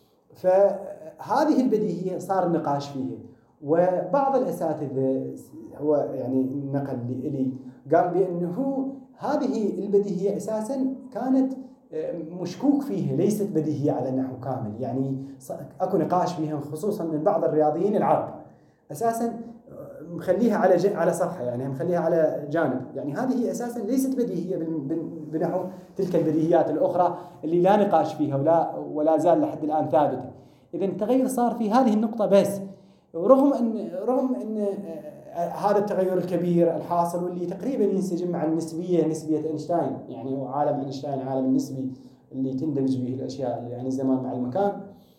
فهذه البديهية صار النقاش فيها، وبعض الأساتذة هو يعني نقل لي قال بأنه هذه البديهية أساسا كانت مشكوك فيها، ليست بديهية على النحو كامل، يعني أكو نقاش فيها خصوصا من بعض الرياضيين العرب، أساسا مخليها على صفحة، يعني مخليها على جانب، يعني هذه أساسا ليست بديهية بنحو تلك البديهيات الأخرى اللي لا نقاش فيها ولا زال لحد الآن ثابتة. إذا التغير صار في هذه النقطة بس، رغم أن هذا التغير الكبير الحاصل واللي تقريبا ينسجم مع النسبية، نسبية أينشتاين، يعني هو عالم أينشتاين عالم النسبي اللي تندمج به الأشياء، يعني الزمان مع المكان.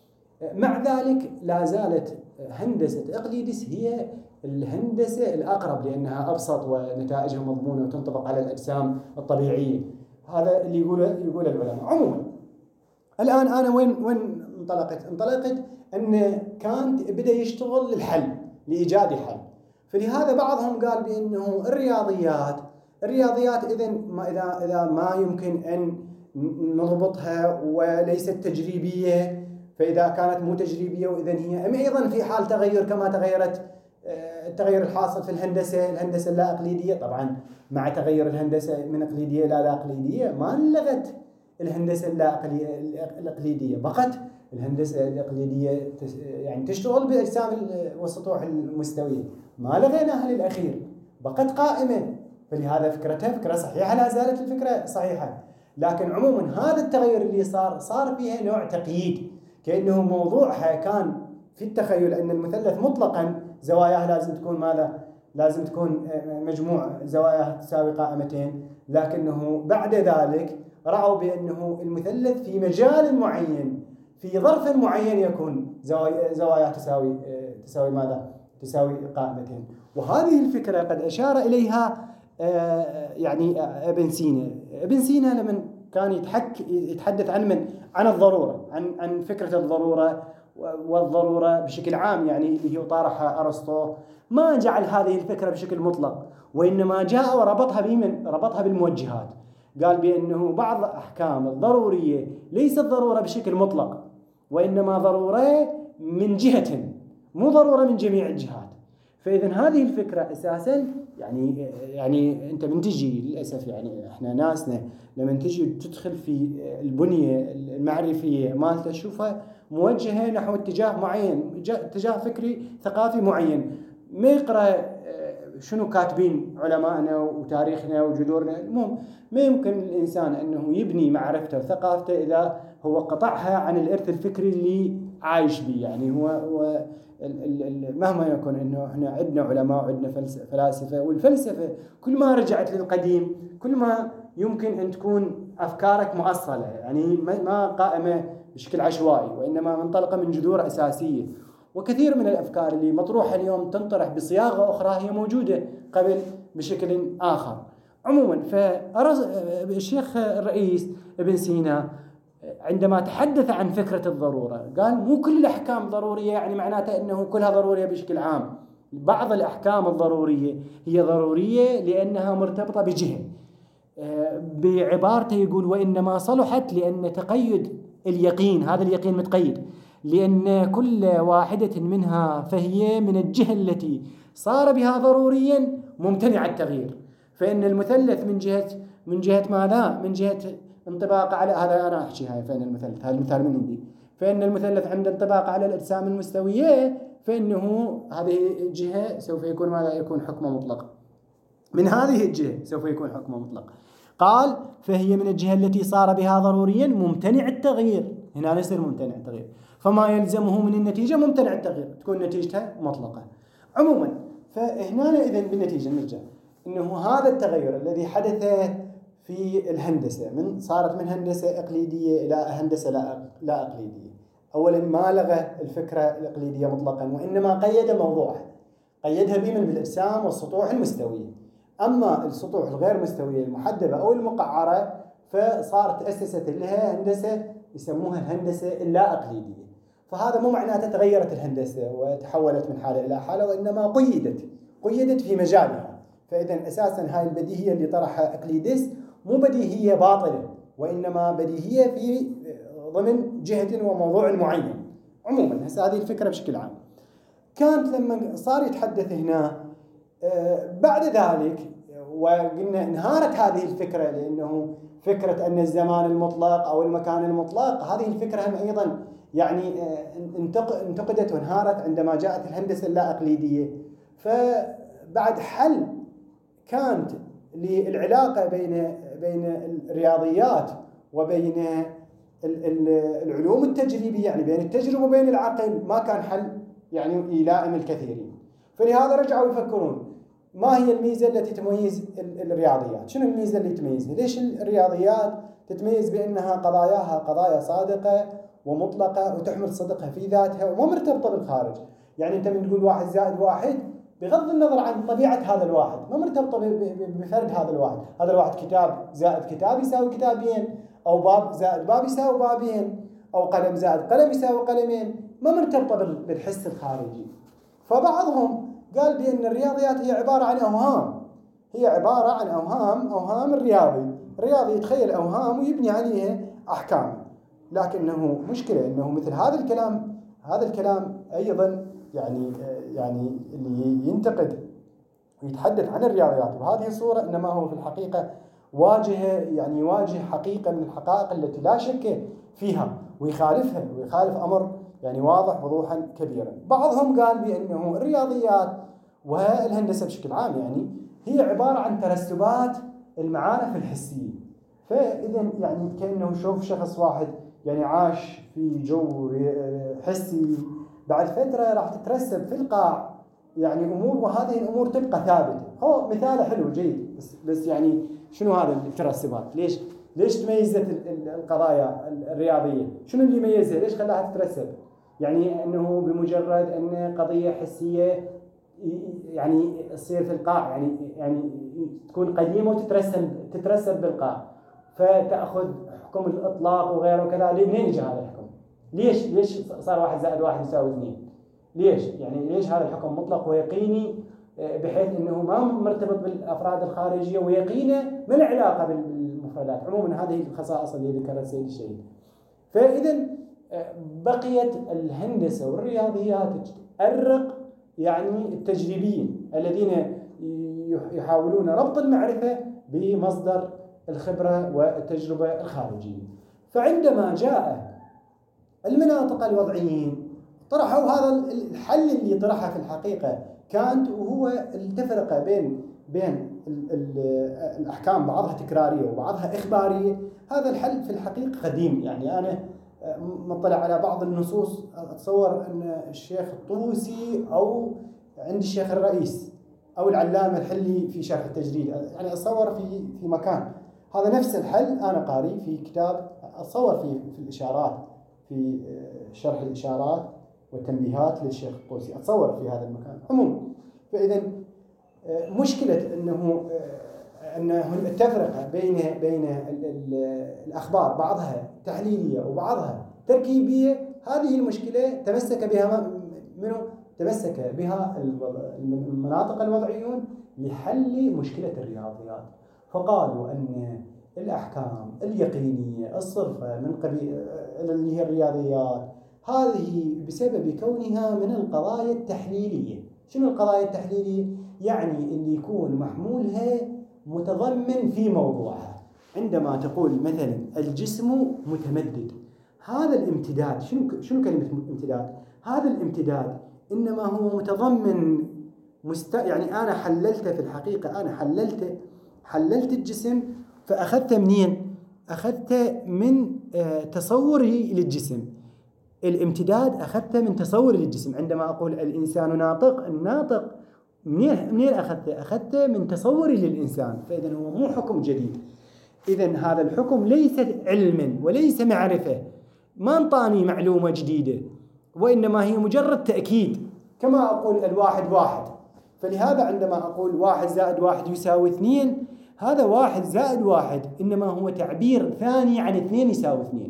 مع ذلك لا زالت هندسة إقليدس هي الهندسة الأقرب، لأنها أبسط ونتائجها مضمونة وتنطبق على الأجسام الطبيعية. هذا اللي يقول العلماء. عموما الآن أنا وين انطلقت أن كانت بدأ يشتغل للحل، لإيجاد حل. فلهذا بعضهم قال بأنه الرياضيات إذا ما يمكن أن نضبطها وليست تجريبية، فإذا كانت مو تجريبية وإذن هي أيضا في حال تغير كما تغيرت التغير الحاصل في الهندسة اللا أقليدية. طبعا مع تغير الهندسة من أقليدية إلى لا أقليدية ما لغت الهندسة الأقليدية، بقت الهندسة الإقليدية يعني تشتغل بالأجسام والسطوح المستوية، ما لغيناها للأخير، بقت قائمة. فلهذا فكرتها فكرة صحيحة، لا زالت الفكرة صحيحة، لكن عموما هذا التغير اللي صار فيها نوع تقييد، كأنه موضوعها كان في التخيل أن المثلث مطلقا زواياه لازم تكون ماذا؟ لازم تكون مجموع زواياه تساوي قائمتين، لكنه بعد ذلك رأوا بأنه المثلث في مجال معين في ظرف معين يكون زواياه تساوي ماذا؟ تساوي قائمتين. وهذه الفكرة قد أشار إليها يعني ابن سينا لمن كان يتحدث عن الضرورة، عن فكرة الضرورة والضرورة بشكل عام، يعني اللي هي طرحها أرسطو، ما جعل هذه الفكرة بشكل مطلق، وإنما جاء وربطها بالموجهات. قال بأنه بعض أحكام الضرورية ليست ضرورة بشكل مطلق، وإنما ضرورة من جهة، مو ضرورة من جميع الجهات. فإذا هذه الفكرة أساسا يعني أنت من تجي للأسف، يعني إحنا ناسنا لما تجي تدخل في البنية المعرفية مالته تشوفها موجهة نحو اتجاه معين، اتجاه فكري ثقافي معين، ما يقرأ شنو كاتبين علماءنا وتاريخنا وجذورنا. المهم ما يمكن الإنسان أنه يبني معرفته وثقافته إذا هو قطعها عن الإرث الفكري اللي عايش به. يعني هو مهما يكون انه احنا عندنا علماء وعندنا فلاسفه، والفلسفه كل ما رجعت للقديم كل ما يمكن ان تكون افكارك مؤصله، يعني ما قائمه بشكل عشوائي، وانما منطلقه من جذور اساسيه. وكثير من الافكار اللي مطروحه اليوم تنطرح بصياغه اخرى هي موجوده قبل بشكل اخر. عموما فالشيخ الرئيس ابن سينا عندما تحدث عن فكرة الضرورة قال مو كل الأحكام ضرورية، يعني معناته أنه كلها ضرورية بشكل عام. بعض الأحكام الضرورية هي ضرورية لأنها مرتبطة بجهة. بعبارته يقول وإنما صلحت لأن تقيد اليقين، هذا اليقين متقيد، لأن كل واحدة منها فهي من الجهة التي صار بها ضروريا ممتنع التغيير. فإن المثلث من جهة ماذا؟ من جهة انطباق على هذا، أنا أحكي هاي فإن المثلث، هذا المثال من عندي، فإن المثلث عند انطباق على الأجسام المستوية فإنه هذه الجهة سوف يكون ماذا؟ يكون حكم مطلق. من هذه الجهة سوف يكون حكم مطلق. قال فهي من الجهة التي صار بها ضروريا ممتنع التغيير، هنا يصير ممتنع التغيير، فما يلزمه من النتيجة ممتنع التغيير، تكون نتيجتها مطلقة. عموما فهنا إذن بالنتيجة نرجع إنه هذا التغير الذي حدث في الهندسة، صارت من هندسة إقليدية إلى هندسة لا إقليدية. أولا ما لغى الفكرة الإقليدية مطلقا، وإنما قيد موضوعها، قيدها بمن؟ بالأجسام والسطوح المستوية. أما السطوح الغير مستوية المحدبة أو المقعرة فصارت تأسست لها هندسة يسموها الهندسة اللا إقليدية. فهذا مو معناته تغيرت الهندسة وتحولت من حالة إلى حالة، وإنما قيدت في مجالها. فإذا أساسا هاي البديهية اللي طرحها أقليدس مو بديهية باطلة، وإنما بديهية في ضمن جهة وموضوع معين. عموما هذه الفكرة بشكل عام. كانت لما صار يتحدث هنا بعد ذلك وقلنا انهارت هذه الفكرة، لأنه فكرة أن الزمان المطلق أو المكان المطلق هذه الفكرة هم أيضا يعني انتقدت وانهارت عندما جاءت الهندسة اللا إقليدية. فبعد حل كانت للعلاقة بين الرياضيات وبين العلوم التجريبية، يعني بين التجربة وبين العقل، ما كان حل يعني يلائم الكثيرين. فلهذا رجعوا يفكرون ما هي الميزة التي تميز الرياضيات؟ شنو الميزة اللي تميزها؟ ليش الرياضيات تتميز بأنها قضاياها قضايا صادقة ومطلقة وتحمل صدقها في ذاتها وما مرتبطة بالخارج؟ يعني أنت من تقول 1 زائد 1 بغض النظر عن طبيعة هذا الواحد، ما مرتبطة بفرد هذا الواحد. هذا الواحد كتاب زائد كتاب يساوي كتابين، أو باب زائد باب يساوي بابين، أو قلم زائد قلم يساوي قلمين، ما مرتبطة بالحس الخارجي. فبعضهم قال بأن الرياضيات هي عبارة عن أوهام، هي عبارة عن أوهام الرياضي يتخيل أوهام ويبني عليها أحكام. لكنه مشكلة أنه مثل هذا الكلام أيضا يعني اللي ينتقد ويتحدث عن الرياضيات بهذه الصورة إنما هو في الحقيقة يواجه حقيقة من الحقائق التي لا شك فيها ويخالف أمر يعني واضح وضوحا كبيرا. بعضهم قال بأنه الرياضيات والهندسة بشكل عام يعني هي عبارة عن ترسبات المعارف الحسية. فإذا يعني كأنه شوف شخص واحد يعني عاش في جو حسي، بعد فترة راح تترسب في القاع يعني أمور، وهذه الأمور تبقى ثابتة. هو مثال حلو جيد، بس يعني شنو هذا الترسبات؟ ليش تميزت القضايا الرياضية؟ شنو اللي يميزها؟ ليش خلاها تترسب؟ يعني أنه بمجرد أن قضية حسية يعني تصير في القاع، يعني تكون قديمة وتترسب بالقاع، فتأخذ حكم الإطلاق وغيره وكذا. منين يجي هذا الحكم؟ ليش صار 1 زائد 1 يساوي 2؟ ليش هذا الحكم مطلق ويقيني بحيث أنه ما مرتبط بالأفراد الخارجية، ويقينه ما له علاقة بالمفردات؟ عموما هذه الخصائص اللي ذكرها السيد الشهيد. فإذا بقيت الهندسة والرياضيات تتأرق يعني التجريبيين الذين يحاولون ربط المعرفة بمصدر الخبرة والتجربة الخارجية. فعندما جاء المناطق الوضعيين طرحوا هذا الحل اللي طرحه في الحقيقة كانت، وهو التفرقة بين الأحكام بعضها تكرارية وبعضها إخبارية. هذا الحل في الحقيقة قديم، يعني أنا مطلع على بعض النصوص أتصور أن الشيخ الطوسي أو عند الشيخ الرئيس أو العلامة الحلي في شرح التجريد، يعني أتصور في مكان هذا نفس الحل أنا قاري في كتاب، أتصور في الإشارات، في شرح الإشارات والتنبيهات للشيخ الطوسي، أتصور في هذا المكان عموما. فإذا مشكلة أنه التفرقة بين الأخبار بعضها تحليلية وبعضها تركيبية، هذه المشكلة تمسك بها المناطق الوضعيون لحل مشكلة الرياضيات. فقالوا أن الأحكام اليقينية الصرفة من قبيل اللي هي الرياضيات هذه بسبب كونها من القضايا التحليلية. شنو القضايا التحليلية؟ يعني اللي يكون محمولها متضمن في موضوعها. عندما تقول مثلا الجسم متمدد، هذا الامتداد شنو كلمة امتداد؟ هذا الامتداد إنما هو متضمن يعني أنا حللته في الحقيقة، أنا حللت الجسم، فأخذته منين؟ أخذته من تصوري للجسم. الامتداد أخذته من تصوري للجسم. عندما أقول الإنسان ناطق، الناطق منين أخذته؟ أخذته من تصوري للإنسان. فإذا هو مو حكم جديد. إذا هذا الحكم ليس علما وليس معرفة، ما انطاني معلومة جديدة، وإنما هي مجرد تأكيد. كما أقول الواحد واحد، فلهذا عندما أقول 1 زائد 1 يساوي 2، هذا 1 زائد 1 إنما هو تعبير ثاني عن 2 يساوي 2،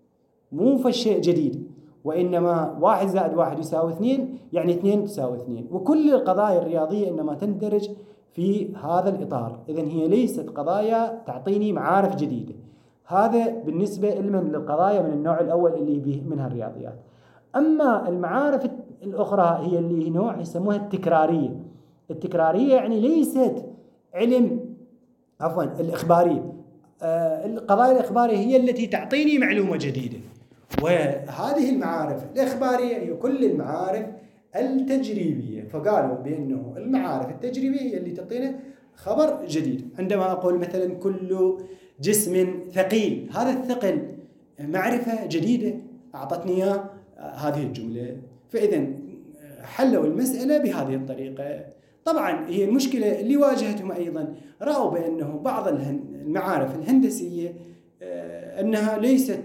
مو فشيء جديد، وإنما 1 زائد 1 يساوي 2 يعني 2 تساوي 2. وكل القضايا الرياضية إنما تندرج في هذا الإطار. إذن هي ليست قضايا تعطيني معارف جديدة. هذا بالنسبة للقضايا من النوع الأول اللي به منها الرياضيات. أما المعارف الأخرى هي اللي نوع يسموها التكرارية. التكرارية يعني ليست علم، عفوا الإخبارية. القضايا الإخبارية هي التي تعطيني معلومة جديدة، وهذه المعارف الإخبارية هي كل المعارف التجريبية. فقالوا بأنه المعارف التجريبية هي اللي تعطينا خبر جديد. عندما أقول مثلا كل جسم ثقيل، هذا الثقل معرفة جديدة أعطتني هذه الجملة. فإذا حلوا المسألة بهذه الطريقة. طبعا هي المشكلة اللي واجهتهم أيضا، رأوا بأنه بعض المعارف الهندسية أنها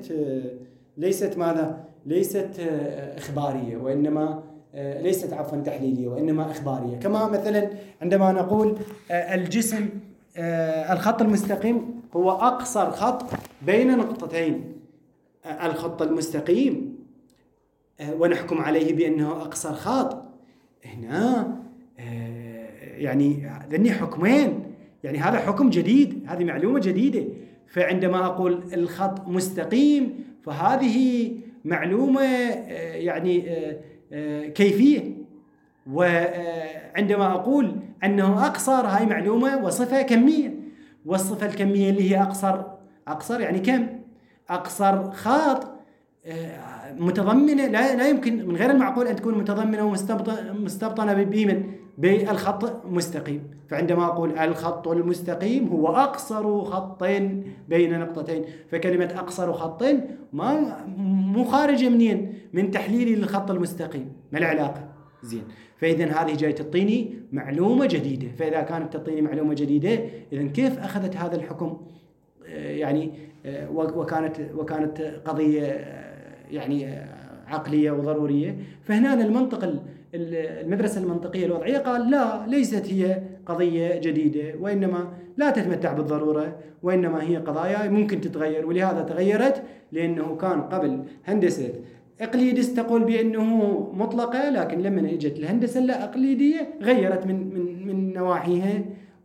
ليست إخبارية، وإنما ليست تحليلية، وإنما إخبارية. كما مثلا عندما نقول الجسم الخط المستقيم هو أقصر خط بين نقطتين، الخط المستقيم ونحكم عليه بأنه أقصر خط. هنا يعني ذني حكمين، يعني هذا حكم جديد، هذه معلومة جديدة. فعندما أقول الخط مستقيم فهذه معلومة يعني كيفية، وعندما أقول أنه أقصر هاي معلومة وصفة كمية، والصفة الكمية اللي هي أقصر يعني كم؟ أقصر خط متضمنة، لا يمكن من غير المعقول أن تكون متضمنة ومستبطنة بالخط مستقيم. فعندما أقول الخط المستقيم هو أقصر خط بين نقطتين، فكلمة أقصر خط مو خارجة منين؟ من تحليلي للخط المستقيم، ما العلاقة؟ زين. فإذا هذه جاي تعطيني معلومة جديدة. فإذا كانت تعطيني معلومة جديدة، إذا كيف أخذت هذا الحكم يعني وكانت قضية يعني عقلية وضرورية؟ فهنا المنطق المدرسة المنطقية الوضعية قال لا، ليست هي قضية جديدة، وإنما لا تتمتع بالضرورة، وإنما هي قضايا ممكن تتغير. ولهذا تغيرت، لأنه كان قبل هندسة إقليدس تقول بأنه مطلقة، لكن لما اجت الهندسة اللا إقليدية غيرت من نواحيها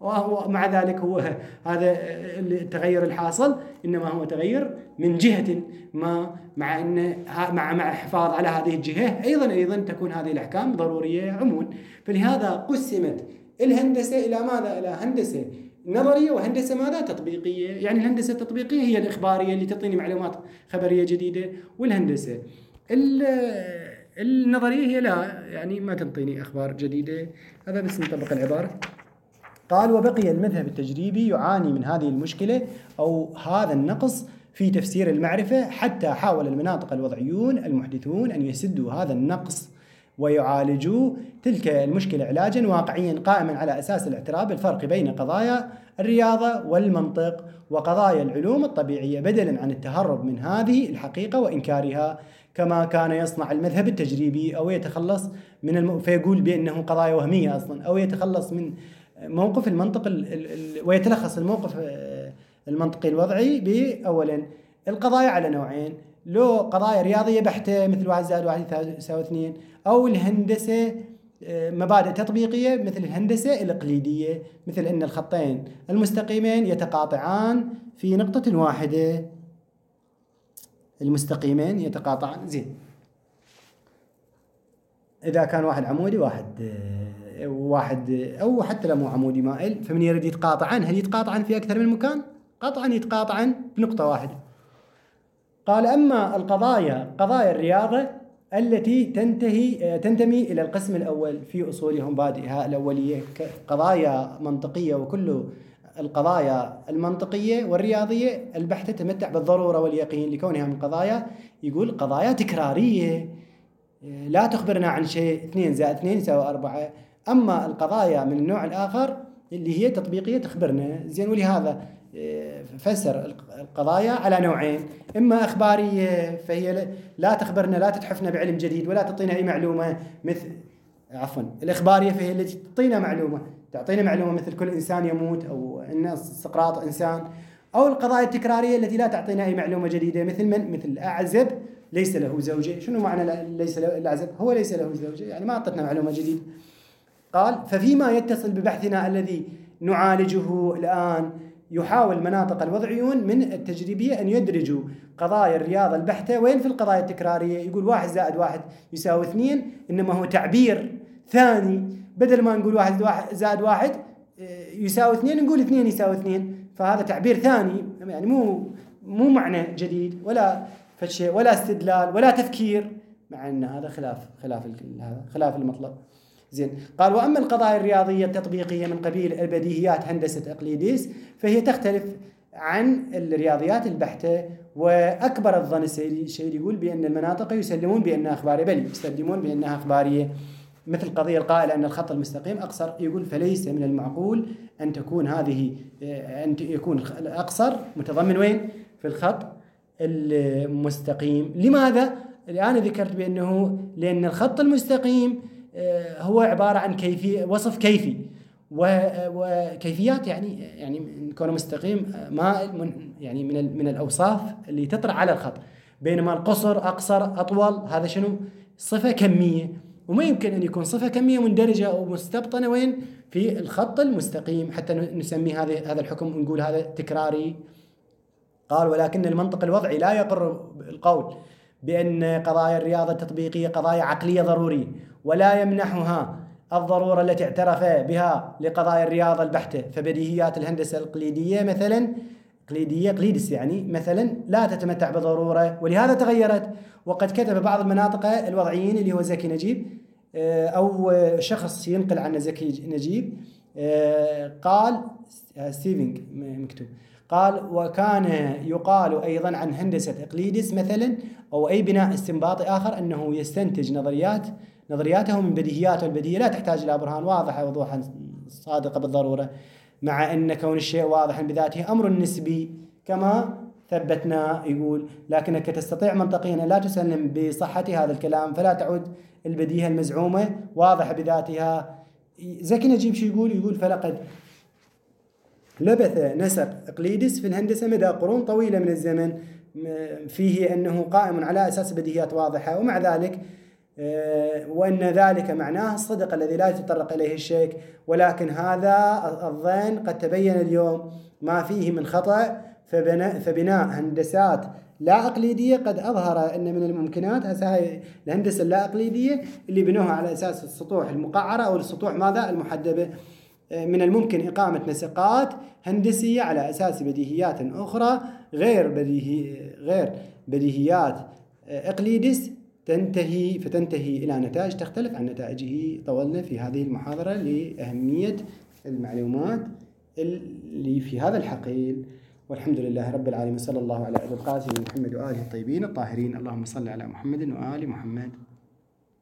ومع ذلك هو هذا التغير الحاصل إنما هو تغير من جهة ما، مع أن مع الحفاظ على هذه الجهة أيضا تكون هذه الأحكام ضرورية عموما. فلهذا قسمت الهندسة إلى ماذا؟ إلى هندسة نظرية وهندسة ماذا؟ تطبيقية. يعني الهندسة التطبيقية هي الإخبارية اللي تعطيني معلومات خبرية جديدة، والهندسة النظرية هي لا، يعني ما تنطيني أخبار جديدة. هذا بس نطبق العبارة. قال: وبقي المذهب التجريبي يعاني من هذه المشكلة أو هذا النقص في تفسير المعرفة، حتى حاول المناطق الوضعيون المحدثون أن يسدوا هذا النقص ويعالجوا تلك المشكلة علاجا واقعيا قائما على أساس الاعتراف بالفرق بين قضايا الرياضة والمنطق وقضايا العلوم الطبيعية، بدلا عن التهرب من هذه الحقيقة وإنكارها كما كان يصنع المذهب التجريبي، أو يتخلص من فيقول بأنه قضايا وهمية أصلا، أو يتخلص من موقف المنطق ويتلخص الموقف المنطقي الوضعي بأولا القضايا على نوعين: لو قضايا رياضية بحتة مثل 1+1=2، أو الهندسة مبادئ تطبيقية مثل الهندسة الإقليدية، مثل أن الخطين المستقيمين يتقاطعان في نقطة واحدة. المستقيمين يتقاطعان، زين، إذا كان واحد عمودي واحد أو حتى لو مو عمودي مائل، فمن يريد يتقاطعان، هل يتقاطعان في أكثر من مكان؟ قطعا يتقاطعان بنقطة واحدة. قال: أما قضايا الرياضة التي تنتمي إلى القسم الأول في أصولهم بادئها الأولية، قضايا منطقية، وكل القضايا المنطقية والرياضية البحتة تتمتع بالضرورة واليقين لكونها من قضايا تكرارية لا تخبرنا عن شيء 2+2=4. أما القضايا من النوع الآخر اللي هي تطبيقية تخبرنا، زين. ولهذا فسر القضايا على نوعين: إما أخبارية فهي لا تخبرنا، لا تتحفنا بعلم جديد ولا تعطينا أي معلومة، الإخبارية فهي التي تعطينا معلومة مثل كل إنسان يموت، أو أن سقراط إنسان. أو القضايا التكرارية التي لا تعطينا أي معلومة جديدة، مثل الأعزب ليس له زوجة. شنو معنى ليس له الأعزب؟ هو ليس له زوجة، يعني ما أعطتنا معلومة جديدة. قال: ففيما يتصل ببحثنا الذي نعالجه الآن، يحاول مناطق الوضعيون من التجريبية أن يدرجوا قضايا الرياضة البحتة وين في القضايا التكرارية. يقول 1+1=2، إنما هو تعبير ثاني، بدل ما نقول 1+1=2 نقول 2=2. فهذا تعبير ثاني، يعني مو معنى جديد ولا فشيء ولا استدلال ولا تفكير، مع أن هذا خلاف المطلب. زين. قال: وأما القضايا الرياضية التطبيقية من قبيل البديهيات هندسة إقليدس، فهي تختلف عن الرياضيات البحتة. وأكبر الظن الشيء يقول بأن المناطق يسلمون بأنها أخبارية، بل يستخدمون بأنها أخبارية، مثل القضية القائلة أن الخط المستقيم أقصر. يقول: فليس من المعقول أن يكون الأقصر متضمن وين؟ في الخط المستقيم. لماذا؟ الآن ذكرت بأنه لأن الخط المستقيم هو عبارة عن وصف كيفي، وكيفيات يعني كونه مستقيم يعني من الأوصاف اللي تطرح على الخط، بينما القصر أقصر أطول هذا شنو؟ صفة كمية، وما يمكن أن يكون صفة كمية مندرجة أو مستبطنة وين؟ في الخط المستقيم حتى نسمي هذا الحكم ونقول هذا تكراري. قال: ولكن المنطق الوضعي لا يقر القول بأن قضايا الرياضة التطبيقية قضايا عقلية ضرورية، ولا يمنحها الضرورة التي اعترف بها لقضايا الرياضة البحتة. فبديهيات الهندسة الإقليدية مثلا إقليدس يعني مثلا لا تتمتع بضرورة، ولهذا تغيرت. وقد كتب بعض المناطق الوضعيين اللي هو زكي نجيب أو شخص ينقل عنه زكي نجيب، قال ستيفنج مكتوب، قال: وكان يقال أيضا عن هندسة إقليدس مثلا أو أي بناء استنباطي آخر أنه يستنتج نظرياته من بديهيات، والبديهية لا تحتاج إلى برهان واضحة وضوحا صادقة بالضرورة، مع أن كون الشيء واضحا بذاته أمر نسبي كما ثبتنا. يقول: لكنك تستطيع منطقيا أن لا تسلم بصحة هذا الكلام، فلا تعد البديهة المزعومة واضحة بذاتها. زكي نجيب شو يقول: فلقد لبث نسق إقليدس في الهندسة مدى قرون طويلة من الزمن فيه أنه قائم على أساس بديهيات واضحة، ومع ذلك وأن ذلك معناه الصدق الذي لا يتطرق إليه الشيك، ولكن هذا الظن قد تبين اليوم ما فيه من خطأ، فبناء هندسات لا أقليدية قد أظهر أن من الممكنات الهندسة اللا أقليدية اللي بنوها على أساس السطوح المقعرة أو السطوح ماذا المحدبة. من الممكن إقامة نسقات هندسية على أساس بديهيات أخرى غير بديهيات إقليدس فتنتهي إلى نتائج تختلف عن نتائجه. طولنا في هذه المحاضرة لأهمية المعلومات اللي في هذا الحقل، والحمد لله رب العالمين. صلى الله على أبي القاسم محمد وآله الطيبين الطاهرين. اللهم صل على محمد وآل محمد.